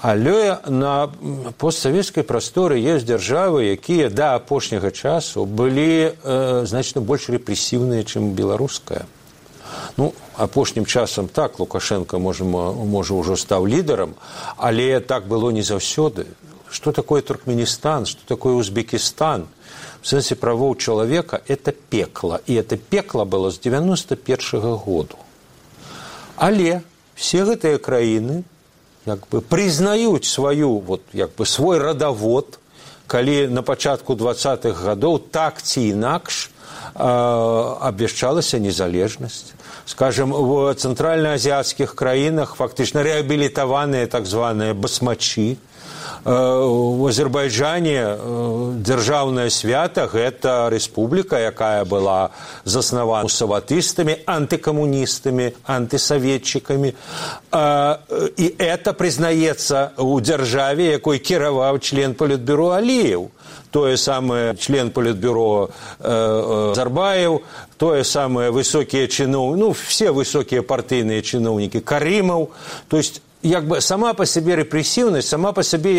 Але на постсавецкай прасторы ёсць дзяржавы, якія да апошняга часу былі значна больш рэпрэсіўныя, чым беларуская. Ну, апошнім часам так, Лукашенко, можа ўжо стаў лідарам, але так было не заўсёды. Что такое Туркменистан, что такое Узбекистан? В сенсе правоў чалавека – это пекло. И это пекло было с 91-го года. Але все гэтыя краіны признаюць свой родовод, калі на пачатку 20-х гадоў так ці інакш абвяшчалася незалежнасць. Скажем, в цэнтральнаазіяцкіх краінах фактычна рэабілітаваныя так званыя басмачы. В Азербайджане дзяржаўнае свята – гэта рэспубліка, якая была заснавана саватыстамі, антыкамуністамі, антысаветчыкамі. І это прызнаецца ў дзяржаве, якой кіраваў член Палітбюро Аліеў. Тое самае член Палітбюро Зарбаев, тое самае высокія чыноўнікі, все высокія партыйныя чыноўнікі Карымаў. То есть сама по себе рэпрэсіўнасць, сама по себе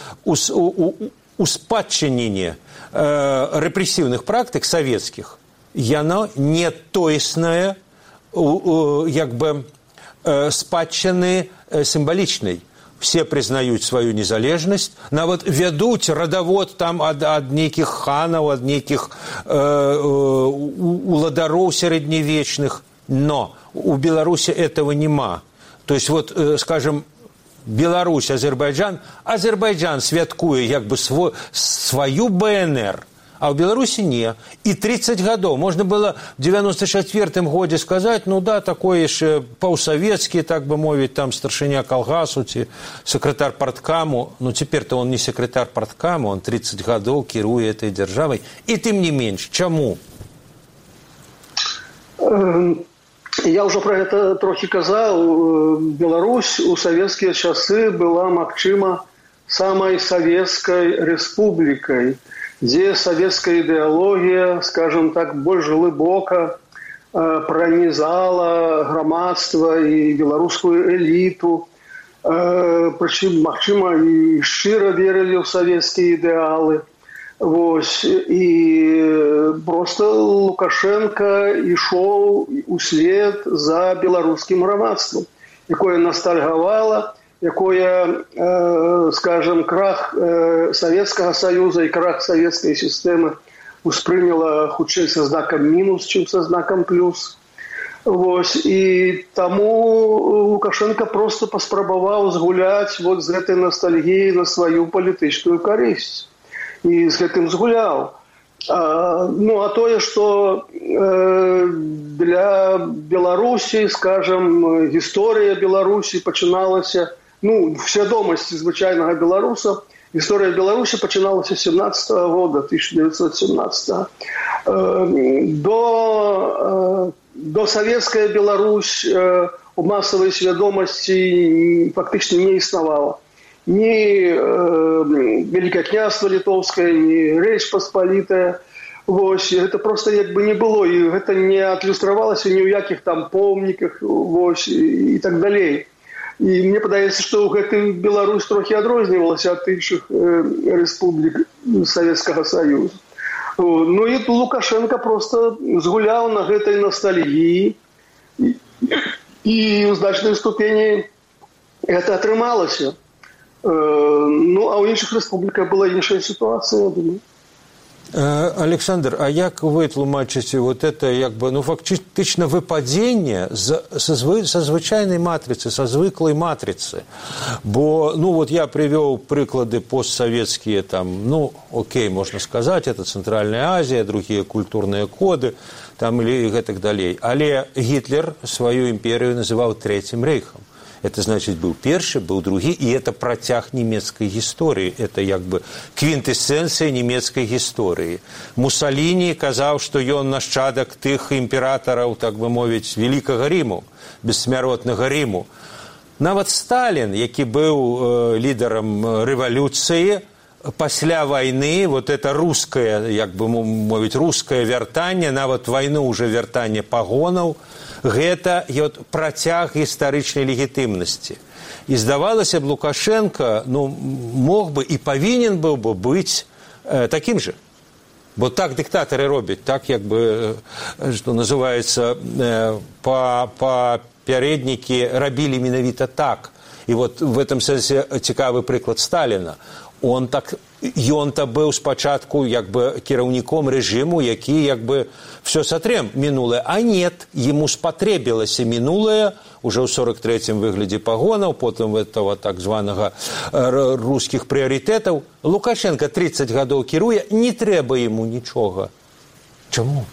успадчыненне рэпрэсіўных практык савецкіх, яно не тоеснае спадчыны сімвалічнай. Все признают свою незалежность, нават вядуць радавод там ад нейкіх ханаў, ад нейкіх уладароў сярэднявечных, но у Беларуси этого нема. То есть скажем, Беларусь, Азербайджан святкуе свою БНР, а ў Беларусі не. І 30 гадоў. Можна было в 94-м годзе сказаць, ну да, такое яшчэ паўсавецкі, так бы мовіць, там старшыня калгасу ці сакратар парткаму. Но цяпер-то он не сакратар парткаму, он 30 гадоў кіруе этой дзяржавай. І тым не менш. Чаму? Я ўжо пра гэта трохі казаў. Беларусь у савецкія часы была, магчыма, самай савецкай рэспублікай, дзе савецкая ідэалогія, скажем так, больш глыбока пранізала грамадства і беларускую эліту. Прычым, магчыма, і шчыра верылі ў савецкія ідэалы. І проста Лукашенко ішоў услед за беларускім грамадствам, якое ностальгавала, якое, скажем, крах Советского Союза и крах советской системы успрыняла хутчэй со знаком минус, чем со знаком плюс. И тому Лукашенко просто паспрабаваў згуляць з гэтай ностальгіяй на свою палітычную карысць. И с гэтым згуляў. Ну, а тое, что для Беларуси, скажем, гісторыя Беларуси пачыналася, ну, в свядомасці звычайнага беларуса, гісторыя Беларусі пачыналася 17-го года, 1917-го. До савецкая Беларусь у масавай свядомасці фактычна не існавала. Ни Великое княжество Литовское, ни Речь Посполитая. Это просто не было, и это не адлюстравалось ни у якіх там помніках и так далее. И мне падаецца, что гэты Беларусь трохи адрознівалася ад іншых рэспублік Советского Союза. Ну и Лукашенко просто згуляў на гэтай ностальгіі, и в значной ступені это атрымалася. Ну, а у іншых рэспубліках была іншая ситуация, я думаю. Александр, а як вы тлумачыце это фактычна выпадзенне са звычайнай матрыцы, са звыклай матрыцы? Бо, я привёў прыклады постсавецкія, окей, можно сказать, это Центральная Азия, другие культурные коды, или гэтак далей. Але Гитлер свою імперію называў Третьим рейхом. Это значит, был первый, был другой, и это протяг немецкой истории. Это квинтэссенция немецкой истории. Муссолини казал, что он нашчадок тех императоров, так бы мовить, Великого Риму, бессмяротного Риму. Нават Сталин, який был лидером революции, пасля вайны вот это рускае, як бы мовіць, рускае вяртанне, нават вайну уже вяртанне пагонаў, гэта працяг гістарычнай легітымнасці. І здавалася б, Лукашенко мог бы і павінен быў бы быць такім же. Бо так диктаторы робят, так, як бы, что называется, папярэднікі рабілі менавіта так. І вот в этом сэнсе цікавы прыклад Сталіна. Ён-то быў спачатку як бы кіраўніком рэжыму, які як бы все сотрем мінулае, а нет, ему спатрэбілася мінулае уже ў 43-м выглядзе пагонаў, потым этого так званага рускіх прыярытэтаў. Лукашенко 30 гадоў кіруе, не трэба ему нічога. Чаму?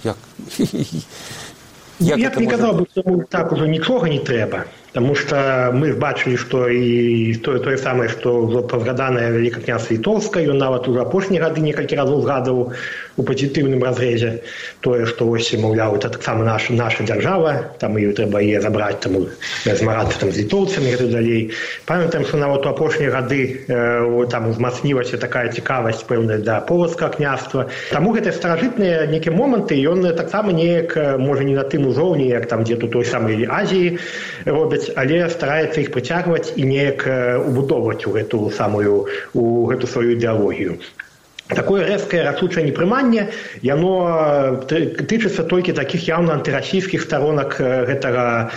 Я б не казаў бы, што так ужо нічога не трэба. Потому что мы бачили, что и тое самое, что уже позгаданае Великое княжество Литовское, он нават уже апошнія гады некалькі разоў згадываў у пазітыўным разрезе тое, што вось, маўляў, это таксама наша дзяржава, там ее трэба і забраць, там змагацца там з літоўцамі і далей. Памятаем, што нават у апошнія гады там узмацнілася такая цікавасць пэўная да полацкага княства. Таму гэтыя старажытныя нейкія моманты ён таксама неяк, можа, не на тым узроўні, як там дзе-то той самай Азіі робяць, але стараецца іх прыцягваць і неяк убудоўваць у гэту сваю ідэалогію. Такое рэзкае рашучае непрыманне, яно тычыцца толькі такіх яўна антырасійскіх сторонак гэтай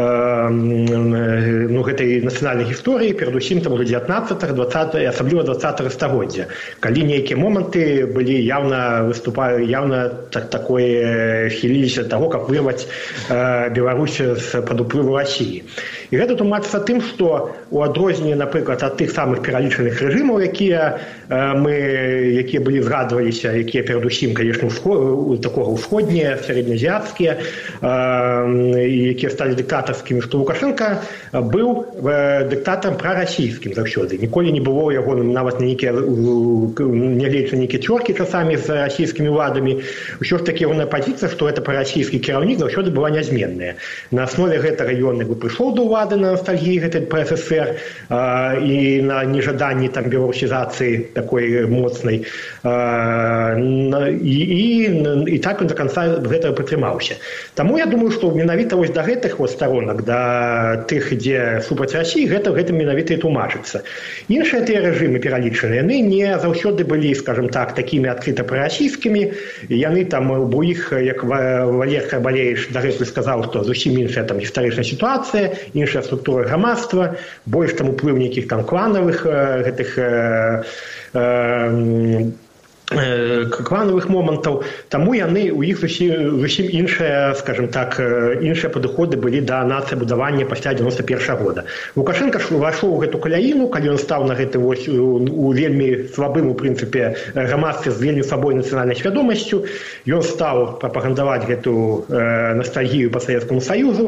нацыянальнай гісторыі, перадусім там уже 19-х, 20-х, асабліва 20-х стагоддзя, калі нейкія моманты былі яўна такое хіліліся таго, каб вырваць Беларусь з-пад уплыву Расіі. І гэта тлумачыцца тым, што у адрозненні, напрыклад, ад тых самых пералічаных рэжымаў, якія былі згадваліся, якія перадусім, конечно, такога ўсходнія, сярэднеазіяцкія, якія сталі дыктатарскімі, што Лукашенко быў дыктатарам прарасійскім заўсёды. Ніколі не было яго нават нягледзячы нейкія цёркі часамі з расійскімі ўладамі. Усё ж такі ягоная пазіцыя, што гэта прарасійскі кіраўнік заўсёды была нязменная. На аснове гэтага ён прыйшоў да ўлады на ностальгіі гэтай ПССР і на нежаданні там беларусізацыі такой моцнай. І так он до конца гэтага прытрымаўся. Таму я думаю, што менавіта вось да гэтых сторонак, да тых, дзе супраць Расіі, гэта менавіта і тлумачыцца. Іншыя тыя рэжымы пералічаныя, яны не заўсёды былі, скажем так, такімі адкрыта прарасійскімі. Яны там у іх, як Валер Карбалеевич дагэтуль сказаў, што зусім іншая там гістарычная сітуацыя, іншая структура грамадства, больш там уплыў нейкіх там кланавых гэтых клановых момантаў, таму яны у іх зусім іншыя, скажем так, іншыя падыходы былі да нацыябудавання пасля 91-го года. Лукашенко ўвайшоў у гэту каляіну, калі ён стаў на гэты вось у вельмі слабым, у прынцыпе, грамадстве з вельмі слабой нацыянальнай свядомасцю. Ён стаў прапагандаваць гэту ностальгію па Савецкаму Саюзу,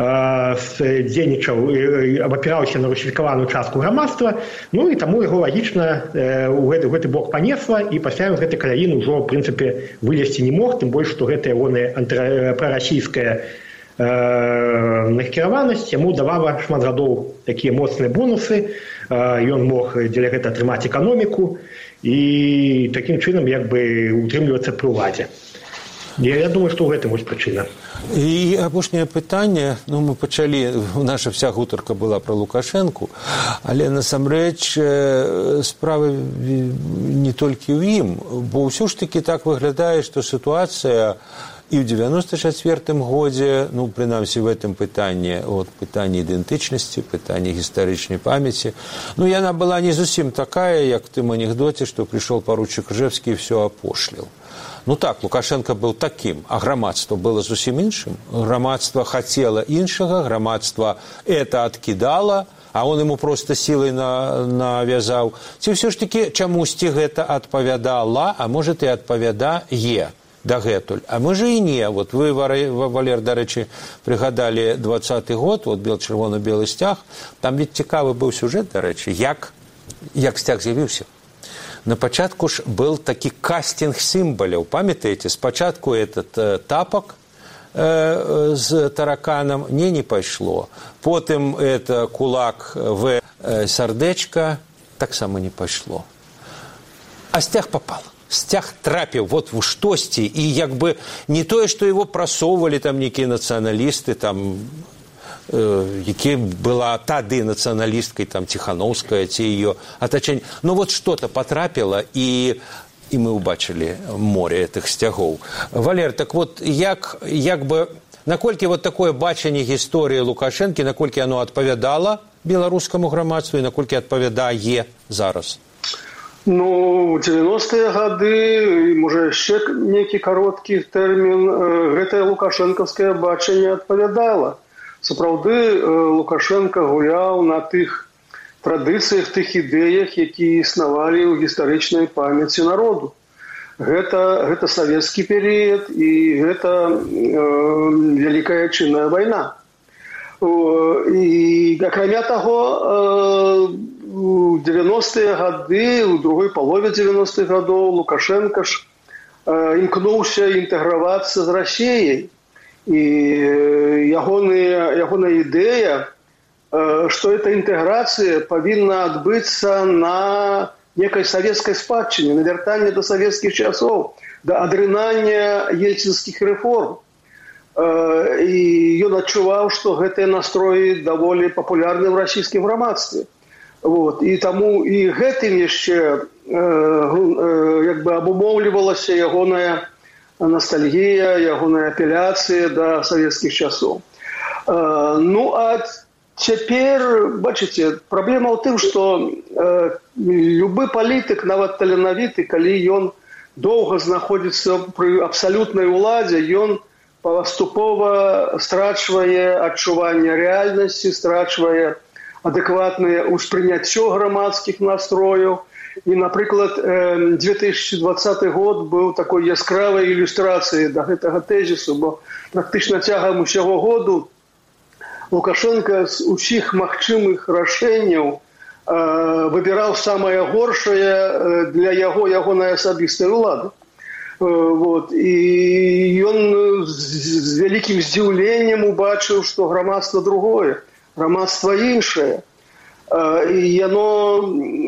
дзейнічаў, абапіраўся на русіфікаваную частку грамадства, і таму яго лагічна у гэты бок панесла, і пасля з гэтай краіны ўжо, в прынцыпе, вылезці не мог, тым больш, што гэта ягоная прарасійская накіраванасць яму давала шмат гадоў такія моцныя бонусы, ён мог дзеля гэта атрымаць эканоміку і такім чынам як бы утрымлівацца пры ўладзе. Я думаю, што ў гэтым вось прычына. І апошняе пытанне, мы пачалі, наша вся гутарка была пра Лукашэнку, але насамрэч справа не толькі ў ім, бо ўсё ж такі так выглядае, што сітуацыя і ў 94-м годзе, прынамсі в гэтым пытанні, пытанні ідэнтычнасці, пытанні гістарычнай памяці, яна была не зусім такая, як в тым анекдоце, што прыйшоў паручык Ржэвскі і ўсё апошліў. Так, Лукашенко был таким, а громадство было зусім іншым. Громадство хотело іншага, громадство это откидало, а он ему просто силой навязал. Ці все ж таки чамусьці гэта адпавядала, а может и адпавядае дагэтуль. А мы же и не. Вот вы, Валер, дарэчы, прыгадалі 20-й год, чырвона-белы сцяг, там ведь цікавы быў сюжэт, дарэчы, як сцяг з'явіўся. На пачатку ж был такі кастинг сімваляў, памятаеце? Спачатку этот тапок з тараканам не пайшло. Потым это кулак в сардэчка таксама не пайшло. А сцяг попал. Сцяг трапіў вот у штосьці, і як бы не тое, што его прасоўвалі там нейкія нацыяналісты, там, які была тады нацыяналісткай, там, Ціхановская, ці ее атачэнне. Ну вот что-то потрапіла, і мы ўбачылі море этих сцягоў. Валер, так вот, як бы, наколькі вот такое бачанне гісторыі Лукашэнкі, наколькі оно адпавядала беларускаму грамадству і наколькі адпавядае зараз? Ну, 90-е гады, можа, яшчэ нейкі кароткі тэрмін, гэтае лукашэнкаўскае бачанне адпавядала. Сапраўды, Лукашенко гуляў на тых традыцыях, тых ідэях, якія існавалі ў гістарычнай памяці народу. Гэта савецкі перыяд і гэта Вялікая Адчынная вайна. І, акрамя таго, у 90-е гады, у другой палове 90-х гадоў Лукашенко ж імкнуўся інтэгравацца з Расіяй. І ягоная ідэя, што эта інтэграцыя павінна адбыцца на некай савецкай спадчыне, на вяртанне да савецкіх часоў, да адрынання ельцінскіх рэформ. І ён адчуваў, што гэтыя настроі даволі папулярны ў расійскім грамадстве. І таму і гэтым яшчэ абумоўлівалася ягоная ностальгія, ягоная апеляцыя да савецкіх часоў. Ну, а цяпер, бачыце, праблема ў тым, што любы палітык, нават таленавіты, калі ён доўга знаходзіцца пры абсалютнай уладзе, ён паступова страчвае адчуванне рэальнасці, страчвае адэкватнае ўспрыняццё грамадскіх настрояў. І, напрыклад, 2020 год быў такой яскравай ілюстрацыяй да гэтага тэзісу, бо практычна цягам усяго году Лукашенко з усіх магчымых рашэнняў выбіраў самае горшае для ягонай асабістай улады. І ён з вялікім здзіўленнем убачыў, што грамадства другое, грамадства іншае. І яно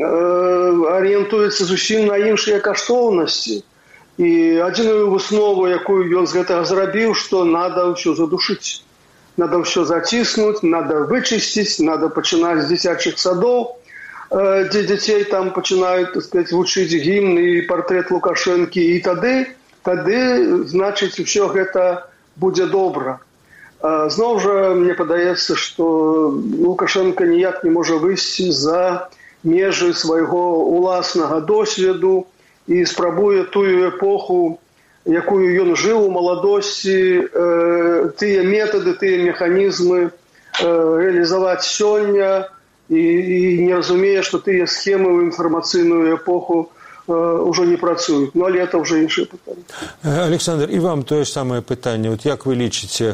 арыентуецца зусім на іншыя каштоўнасці. І адзіную выснову, якую ён з гэтага зрабіў, што надо ўсё задушыць. Надо ўсё заціснуць, надо вычысціць, надо пачынаць з дзіцячых садоў, дзе дзяцей там пачынаюць, так сказаць, вучыць гімн і партрэт Лукашэнкі. І тады, значыць, усё гэта будзе добра. Зноў жа, мне падаецца, што Лукашенко ніяк не можа выйсці за межы свайго уласнага досведу і спрабуе тую эпоху, якую ён жыў у маладосці, тыя метады, тыя механізмы рэалізаваць сёння і не разумее, што тыя схемы ў інфармацыйную эпоху ўжо не працуюць. Ну, але это ўжо іншае пытанне. Александр, і вам тое ж самае пытанне. Вот як вы лічыце,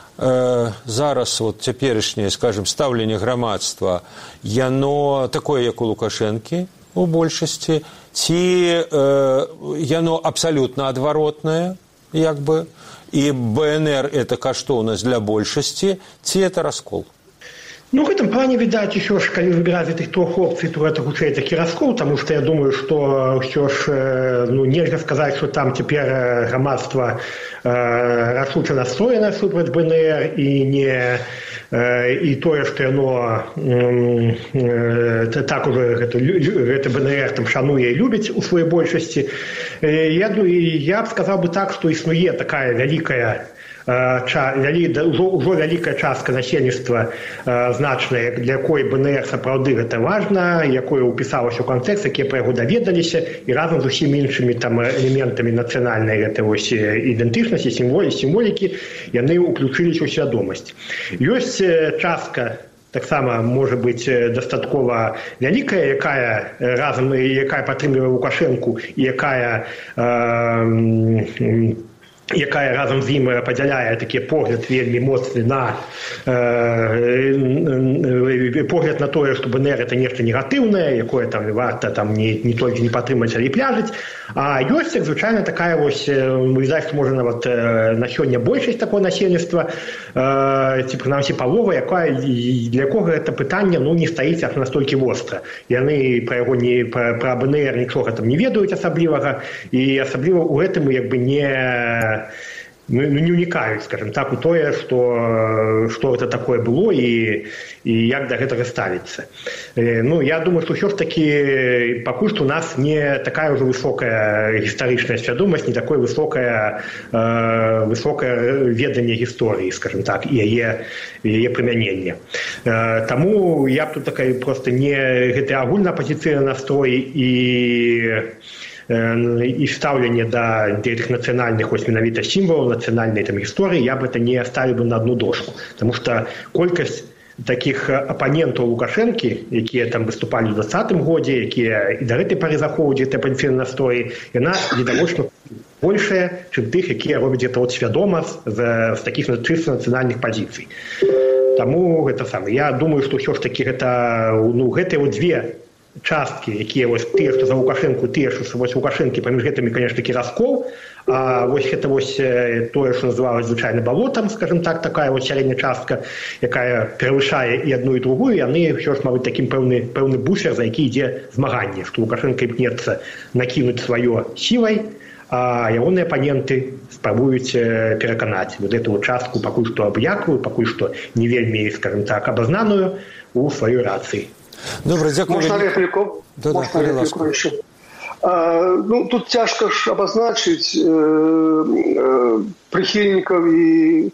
зараз вот цяперашняе, скажем, стаўленне грамадства, яно такое, як у Лукашэнкі у большасці, ці яно абсалютна адваротнае, як бы, і БНР это каштоўнасць для большасці, ці это раскол? Ну, в этом плане, видать, еще ж, когда выбирать этих трех опций, то это гучей таки раскол, потому что я думаю, что все ж, нельзя сказать, что там теперь громадство рашуче настроено супроть БНР, и то, что оно так уже это БНР там шануе и любит у своей большости. Я бы сказал бы так, что існуе такая великая ўжо вялікая частка насельніцтва значная, для якой БНР сапраўды гэта важна, якое ўпісалася ў кантэкст, якія пра яго даведаліся, і разам з усімі іншымі там элементамі нацыянальнай гэтай вось ідэнтычнасці, сімволікі, яны ўключыліся ў свядомасць. Ёсць частка таксама можа быць дастаткова вялікая, якая падтрымлівае Лукашэнку і якая якая разам з ім падзяляе такі погляд вельмі моцны на погляд на тое, што БНР это нешта негатыўнае, якое там варта там не толькі не падтрымаць, але і пляжыць. А ёсць звычайна такая вось, відаць, можа нават на сёння большасць такое насельніцтва, ці прынамсі палова, якая для якога гэта пытанне не стаіць аж настолькі востра. Яны пра яго пра БНР нічога там не ведаюць асаблівага, і асабліва ў гэтым як бы не уникаюць, скажем так, у тое, што это такое было і як да гэтага ставіцца. Я думаю, што ўсё ж такі пакуль што у нас не такая ўжо высокая гістарычная свядомасць, не такое высокае веданне гісторыі, скажем так, і яе прымяненне. Таму я б тут такая проста не гэты агульна-апазіцыйны настрой і стаўленне да гэтых нацыянальных менавіта сімвалаў нацыянальнай там гісторыі, я б это не ставіў бы на одну дошку, потому что колькасць таких апанентаў Лукашэнкі, якія там выступалі ў 2020 годзе, якія і да гэтай пары захоўваюць гэты апазіцыйны настрой, яна відавочна большая, чым тых, якія робяць гэта свядома з такіх чыста нацыянальных пазіцый. Таму гэта самае. Я думаю, што ўсё ж такі гэта гэтыя дзве часткі, якія вось тыя, што за Лукашэнку, тыя, што вось Лукашэнкі, паміж гэтымі, конечно, такі раскол, а вось гэта вось тое, што называлось звычайна балотам, скажем так, такая вось сярэдняя частка, якая перавышае і адну і другую, яны ўсё ж маюць такім пэўны буфер, за які ідзе змаганне, што Лукашэнка імкнецца накінуць сваё сілай, а ягоныя апаненты спрабуюць пераканаць вот эту частку пакуль што абыякую, пакуль што не вельмі, скажем так, абазнаную у сваёй рацыі. Добре, дякую. Можна репліку? Можна репліку ще? Тут тяжко ж обозначить прихильников и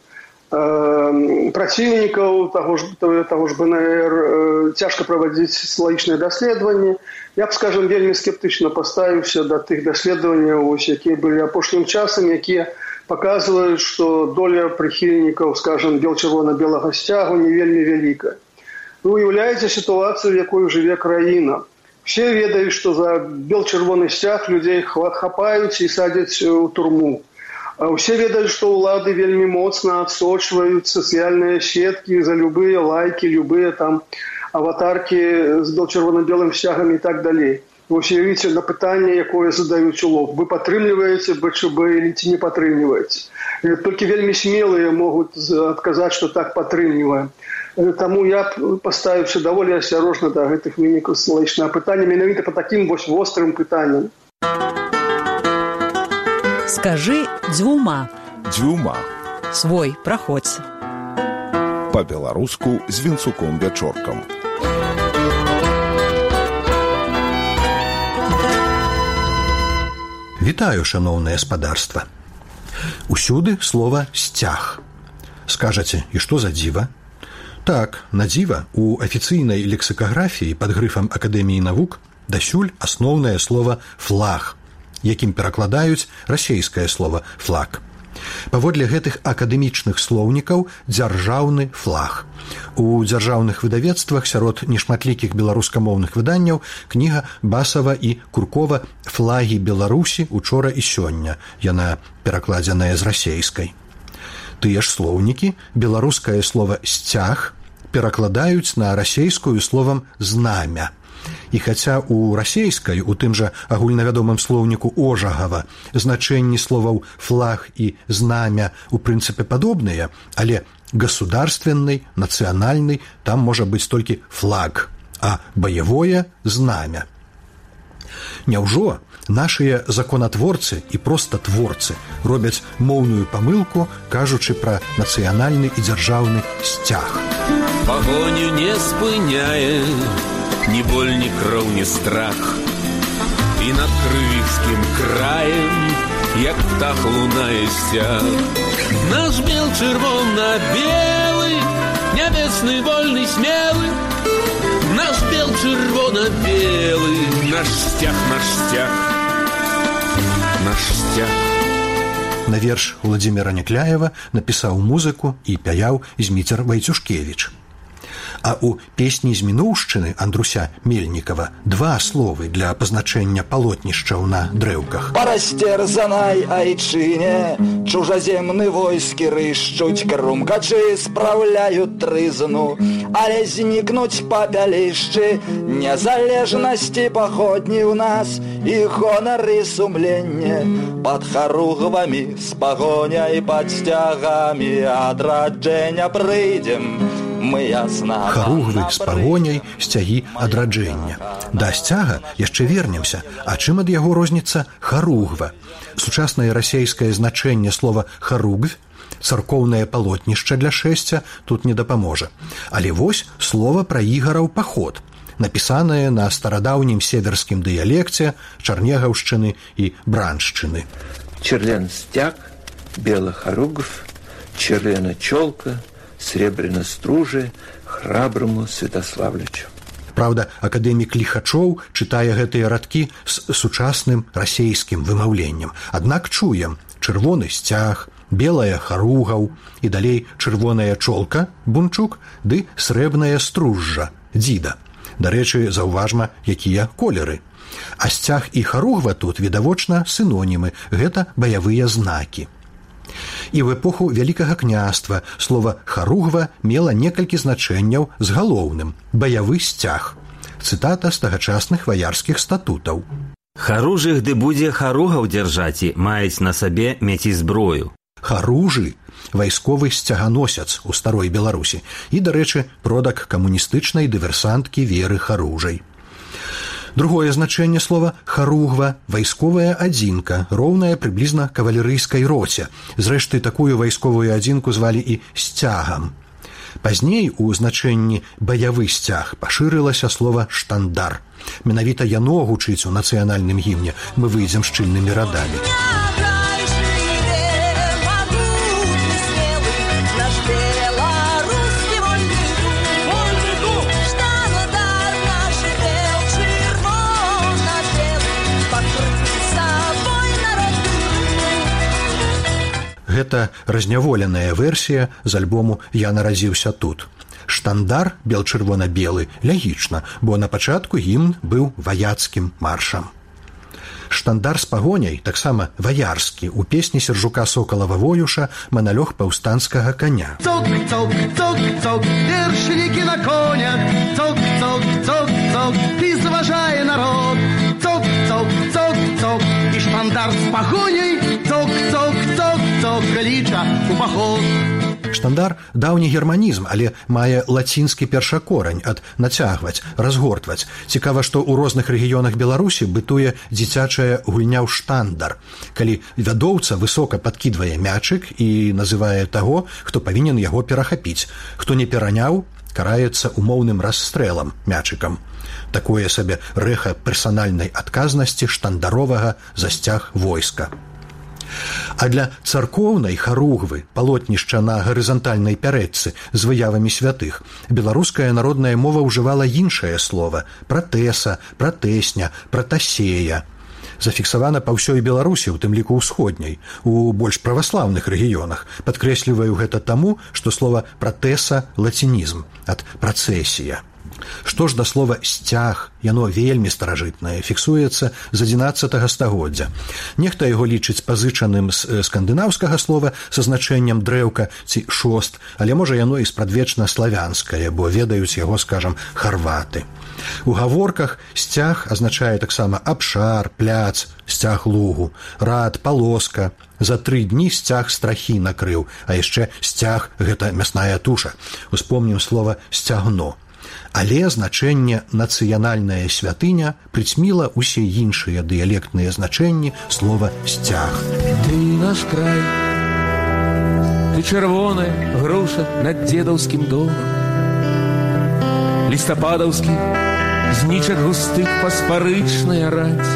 противников того ж БНР, тяжко проводить логічне дослідження. Я б, скажем, вельми скептично поставився до тих досліджень, які були апошнім часом, які показують, що доля прихильників, скажем, бел-червоно-белого стягу не вельми велика. Ви уявляєте ситуацію, в якій живе країна. Всі ведають, що за бел-червоний стяг людей хапають і садять у турму. Всі ведають, що улады вельми моцно отсочивают социальные сетки за любые лайки, любые там аватарки с бел-червоно-белым стягом и так далее. Ви всі видите на питання, якое задають у лоб. Ви підтримуєте БЧБ или не підтримуєте? Тільки вельми смілі можуть відказати, що так підтримуємо. Тому я поставився доволі осторожно до гэтых міні-логічних питань, менавіта по таким вострым питанням. Скажи дзвюма. Дзвюма. Свой, праходзь. Па-беларуску з Вінцуком Вячоркам. Вітаю, шаноўнае спадарства. Усюды слова «сцяг». Скажаце, і што за дзіва? Так, на дзіва, у афіцыйнай лексікаграфіі пад грыфам Акадэміі навук дасюль асноўнае слова «флаг», якім перакладаюць расейскае слова «флаг». Паводле гэтых акадэмічных слоўнікаў дзяржаўны флаг. У дзяржаўных выдавецтвах сярод нешматлікіх беларускамоўных выданняў кніга Басава і Куркова «Флагі Беларусі учора і сёння». Яна перакладзеная з расейскай. Тыя ж слоўнікі беларускае слова «сцяг» перакладаюць на расейскую словам «знамя». І хаця у расейскай, у тым жа агульнавядомым слоўніку Ожагава, значэнні словаў «флаг» і «знамя» у прынцыпе падобныя, але государственный, нацыянальны там можа быць толькі «флаг», а баявое «знамя». Няўжо нашыя законатворцы і проста творцы робяць моўную памылку, кажучы пра нацыянальны і дзяржаўны сцяг. Погоню не спыняе ни боль, ни кроў, ни страх, і над крывіскім краем, як птах лунае сцяг. Наш бел чырвона-белы, нябесны, вольны, смелы, наш бел чырвона-белы, наш сцяг, наш сцяг, наш сцяг. На верш Владзіміра Някляева напісаў музыку і пяяў Зміцер Вайцюшкевіч. А ў песні з мінуўшчыны Андруся Мельнікава 2 словы для пазначэння палотнішчаў на дрэўках. Па расцерзанай айчыне чужаземны войскі рышчуць, крумкачы спраўляюць трызну, але знікнуць папялішчы незалежнасці паходні ў нас і гонары сумленне пад харугвамі з пагоняй пад сцягамі адраджэння прыйдзем. Харугвы з пагоняй, сцягі адраджэння. Да сцяга яшчэ вернемся. А чым ад яго розніца харугва? Сучаснае расейскае значэнне слова харугвь, царкоўнае палотнішча для шэсця, тут не дапаможа. Але вось слова пра ігараў паход, напісанае на старадаўнім северскім дыялекце Чарнегаўшчыны і Браншчыны. Черлен-стяг, бело-харугв, черлена-чолка, сребрена-стружи, храброму Святославлячу. Праўда, акадэмік Ліхачоў чытае гэтыя радкі з сучасным расейскім вымаўленнем. Аднак чуем чырвоны сцяг, белая харугаў і далей чырвоная чолка, Бунчук, ды срэбная стружжа, дзіда. Дарэчы, заўважма, якія колеры. А сцяг і харугва тут, відавочна, сінонімы. Гэта баявыя знакі. І ў эпоху Вялікага княства слова «харугва» мела некалькі значэнняў з галоўным – «баявы сцяг». Цытата з тагачасных ваярскіх статутаў. «Харужых ды будзе харугаў дзяржаці, маюць на сабе меці зброю». Харужы – вайсковы сцяганосец у старой Беларусі і, дарэчы, продак камуністычнай дыверсанткі Веры Харужай. Другое значэнне слова «харугва» – вайсковая адзінка, роўная прыблізна кавалерыйскай роце. Зрэшты, такую вайсковую адзінку звалі і сцягам. Пазней у значэнні «баявы сцяг» пашырылася слова «штандар». Менавіта яно гучыць у нацыянальным гімне «Мы выйдзем шчыльнымі радамі». Гэта разняволеная версія з альбому «Я нарадзіўся тут». Штандар бел-чырвона-белы лягічна, бо на пачатку гімн быў ваяцкім маршам. Штандар з пагоняй, таксама ваярскі, у песні Сержука Сокалава-Воюша «Маналёг паўстанцкага каня». Цок-цок-цок-цок, вершнікі на конях, цок-цок-цок-цок, і зважае народ. Цок-цок-цок-цок, і штандар з пагоняй, цок-цок-цок-цок, ліча у паход. Штандар – даўні германізм, але мае лацінскі першакорань ад «нацягваць», «разгортваць». Цікава, што ў розных рэгіёнах Беларусі бытуе дзіцячая гульня ў штандар, калі вядоўца высока падкідвае мячык і называе таго, хто павінен яго перахапіць. Хто не пераняў, караецца умоўным расстрэлам мячыкам. Такое сабе рэха персанальнай адказнасці штандаровага за сцяг войска. А для царкоўнай харугвы, палотнішча на гарызантальнай пярэчцы з выявамі святых, беларуская народная мова ўжывала іншае слова – пратэса, пратэсня, пратасея. Зафіксавана па ўсёй Беларусі, у тым ліку ўсходняй, у больш праваслаўных рэгіёнах. Падкрэсліваю гэта таму, што слова пратэса – лацінізм, ад працэсія. Што ж да слова «сцяг», яно вельмі старажытнае, фіксуецца з 11 стагоддзя. Нехта яго лічыць пазычаным з скандынаўскага слова са значэннем дрэўка ці шост, але можа яно і спрадвечна славянскае, бо ведаюць яго, скажам, харваты. У гаворках сцяг азначае таксама абшар, пляц, сцяг лугу, рад, палоска. За 3 дні сцяг страхі накрыў, а яшчэ сцяг – гэта мясная туша. Успомнім слова «сцягно». Але значэнне «нацыянальная святыня» прыцьміла ўсе іншыя дыялектныя значэнні слова «сцяг». Ты наш край, ты чырвоная груша над дзедаўскім домам, лістападаўскі знічак густых паспарычная раць.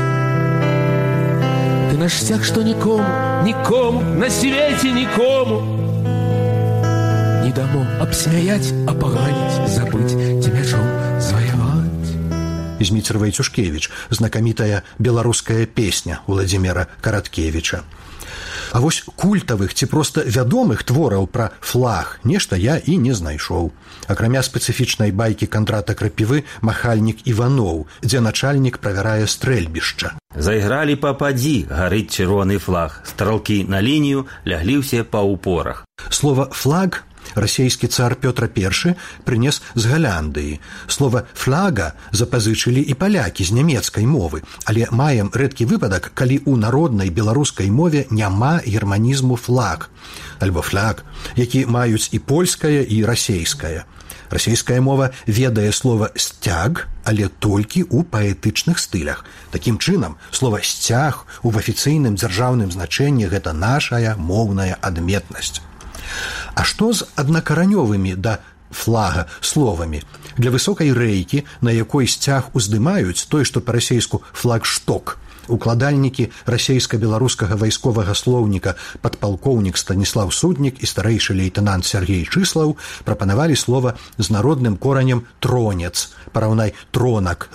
Ты наш сцяг, што нікому на свеце нікому не дамо абсмяяць, апаганіць, забыць, ці мячом зваяваць. Зміцер Вайцюшкевіч, знакамітая беларуская песня Уладзіміра Караткевіча. А вось культавых ці проста вядомых твораў пра флаг нешта я і не знайшоў. Акрамя спецыфічнай байкі Кандрата Крапівы «Махальнік Іваноў», дзе начальнік правярае стрэльбішча. Зайгралі пападзі, гарыць чырвоны флаг. Стралкі на лінію, ляглі ўсе па упорах. Слова «флаг» расійскі цар Пётр I прынес з Галяндыі. Слова «флага» запазычылі і палякі з нямецкай мовы, але маем рэдкі выпадак, калі ў народнай беларускай мове няма германізму «флаг» альбо «фляг», які маюць і польская, і расейская. Расійская мова ведае слова «сцяг», але толькі ў паэтычных стылях. Такім чынам, слова «сцяг» у афіцыйным дзяржаўным значэнні гэта нашая моўная адметнасць. А што з аднакаранёвымі да флага словамі? Для высокай рэйкі, на якой сцяг уздымаюць, той, што па-расейску флагшток, укладальнікі расейска-беларускага вайсковага слоўніка падпалкоўнік Станіслав Суднік і старэйшы лейтэнант Сергей Чыслаў прапанавалі слова з народным коранем «тронец», параўнай «тронак»,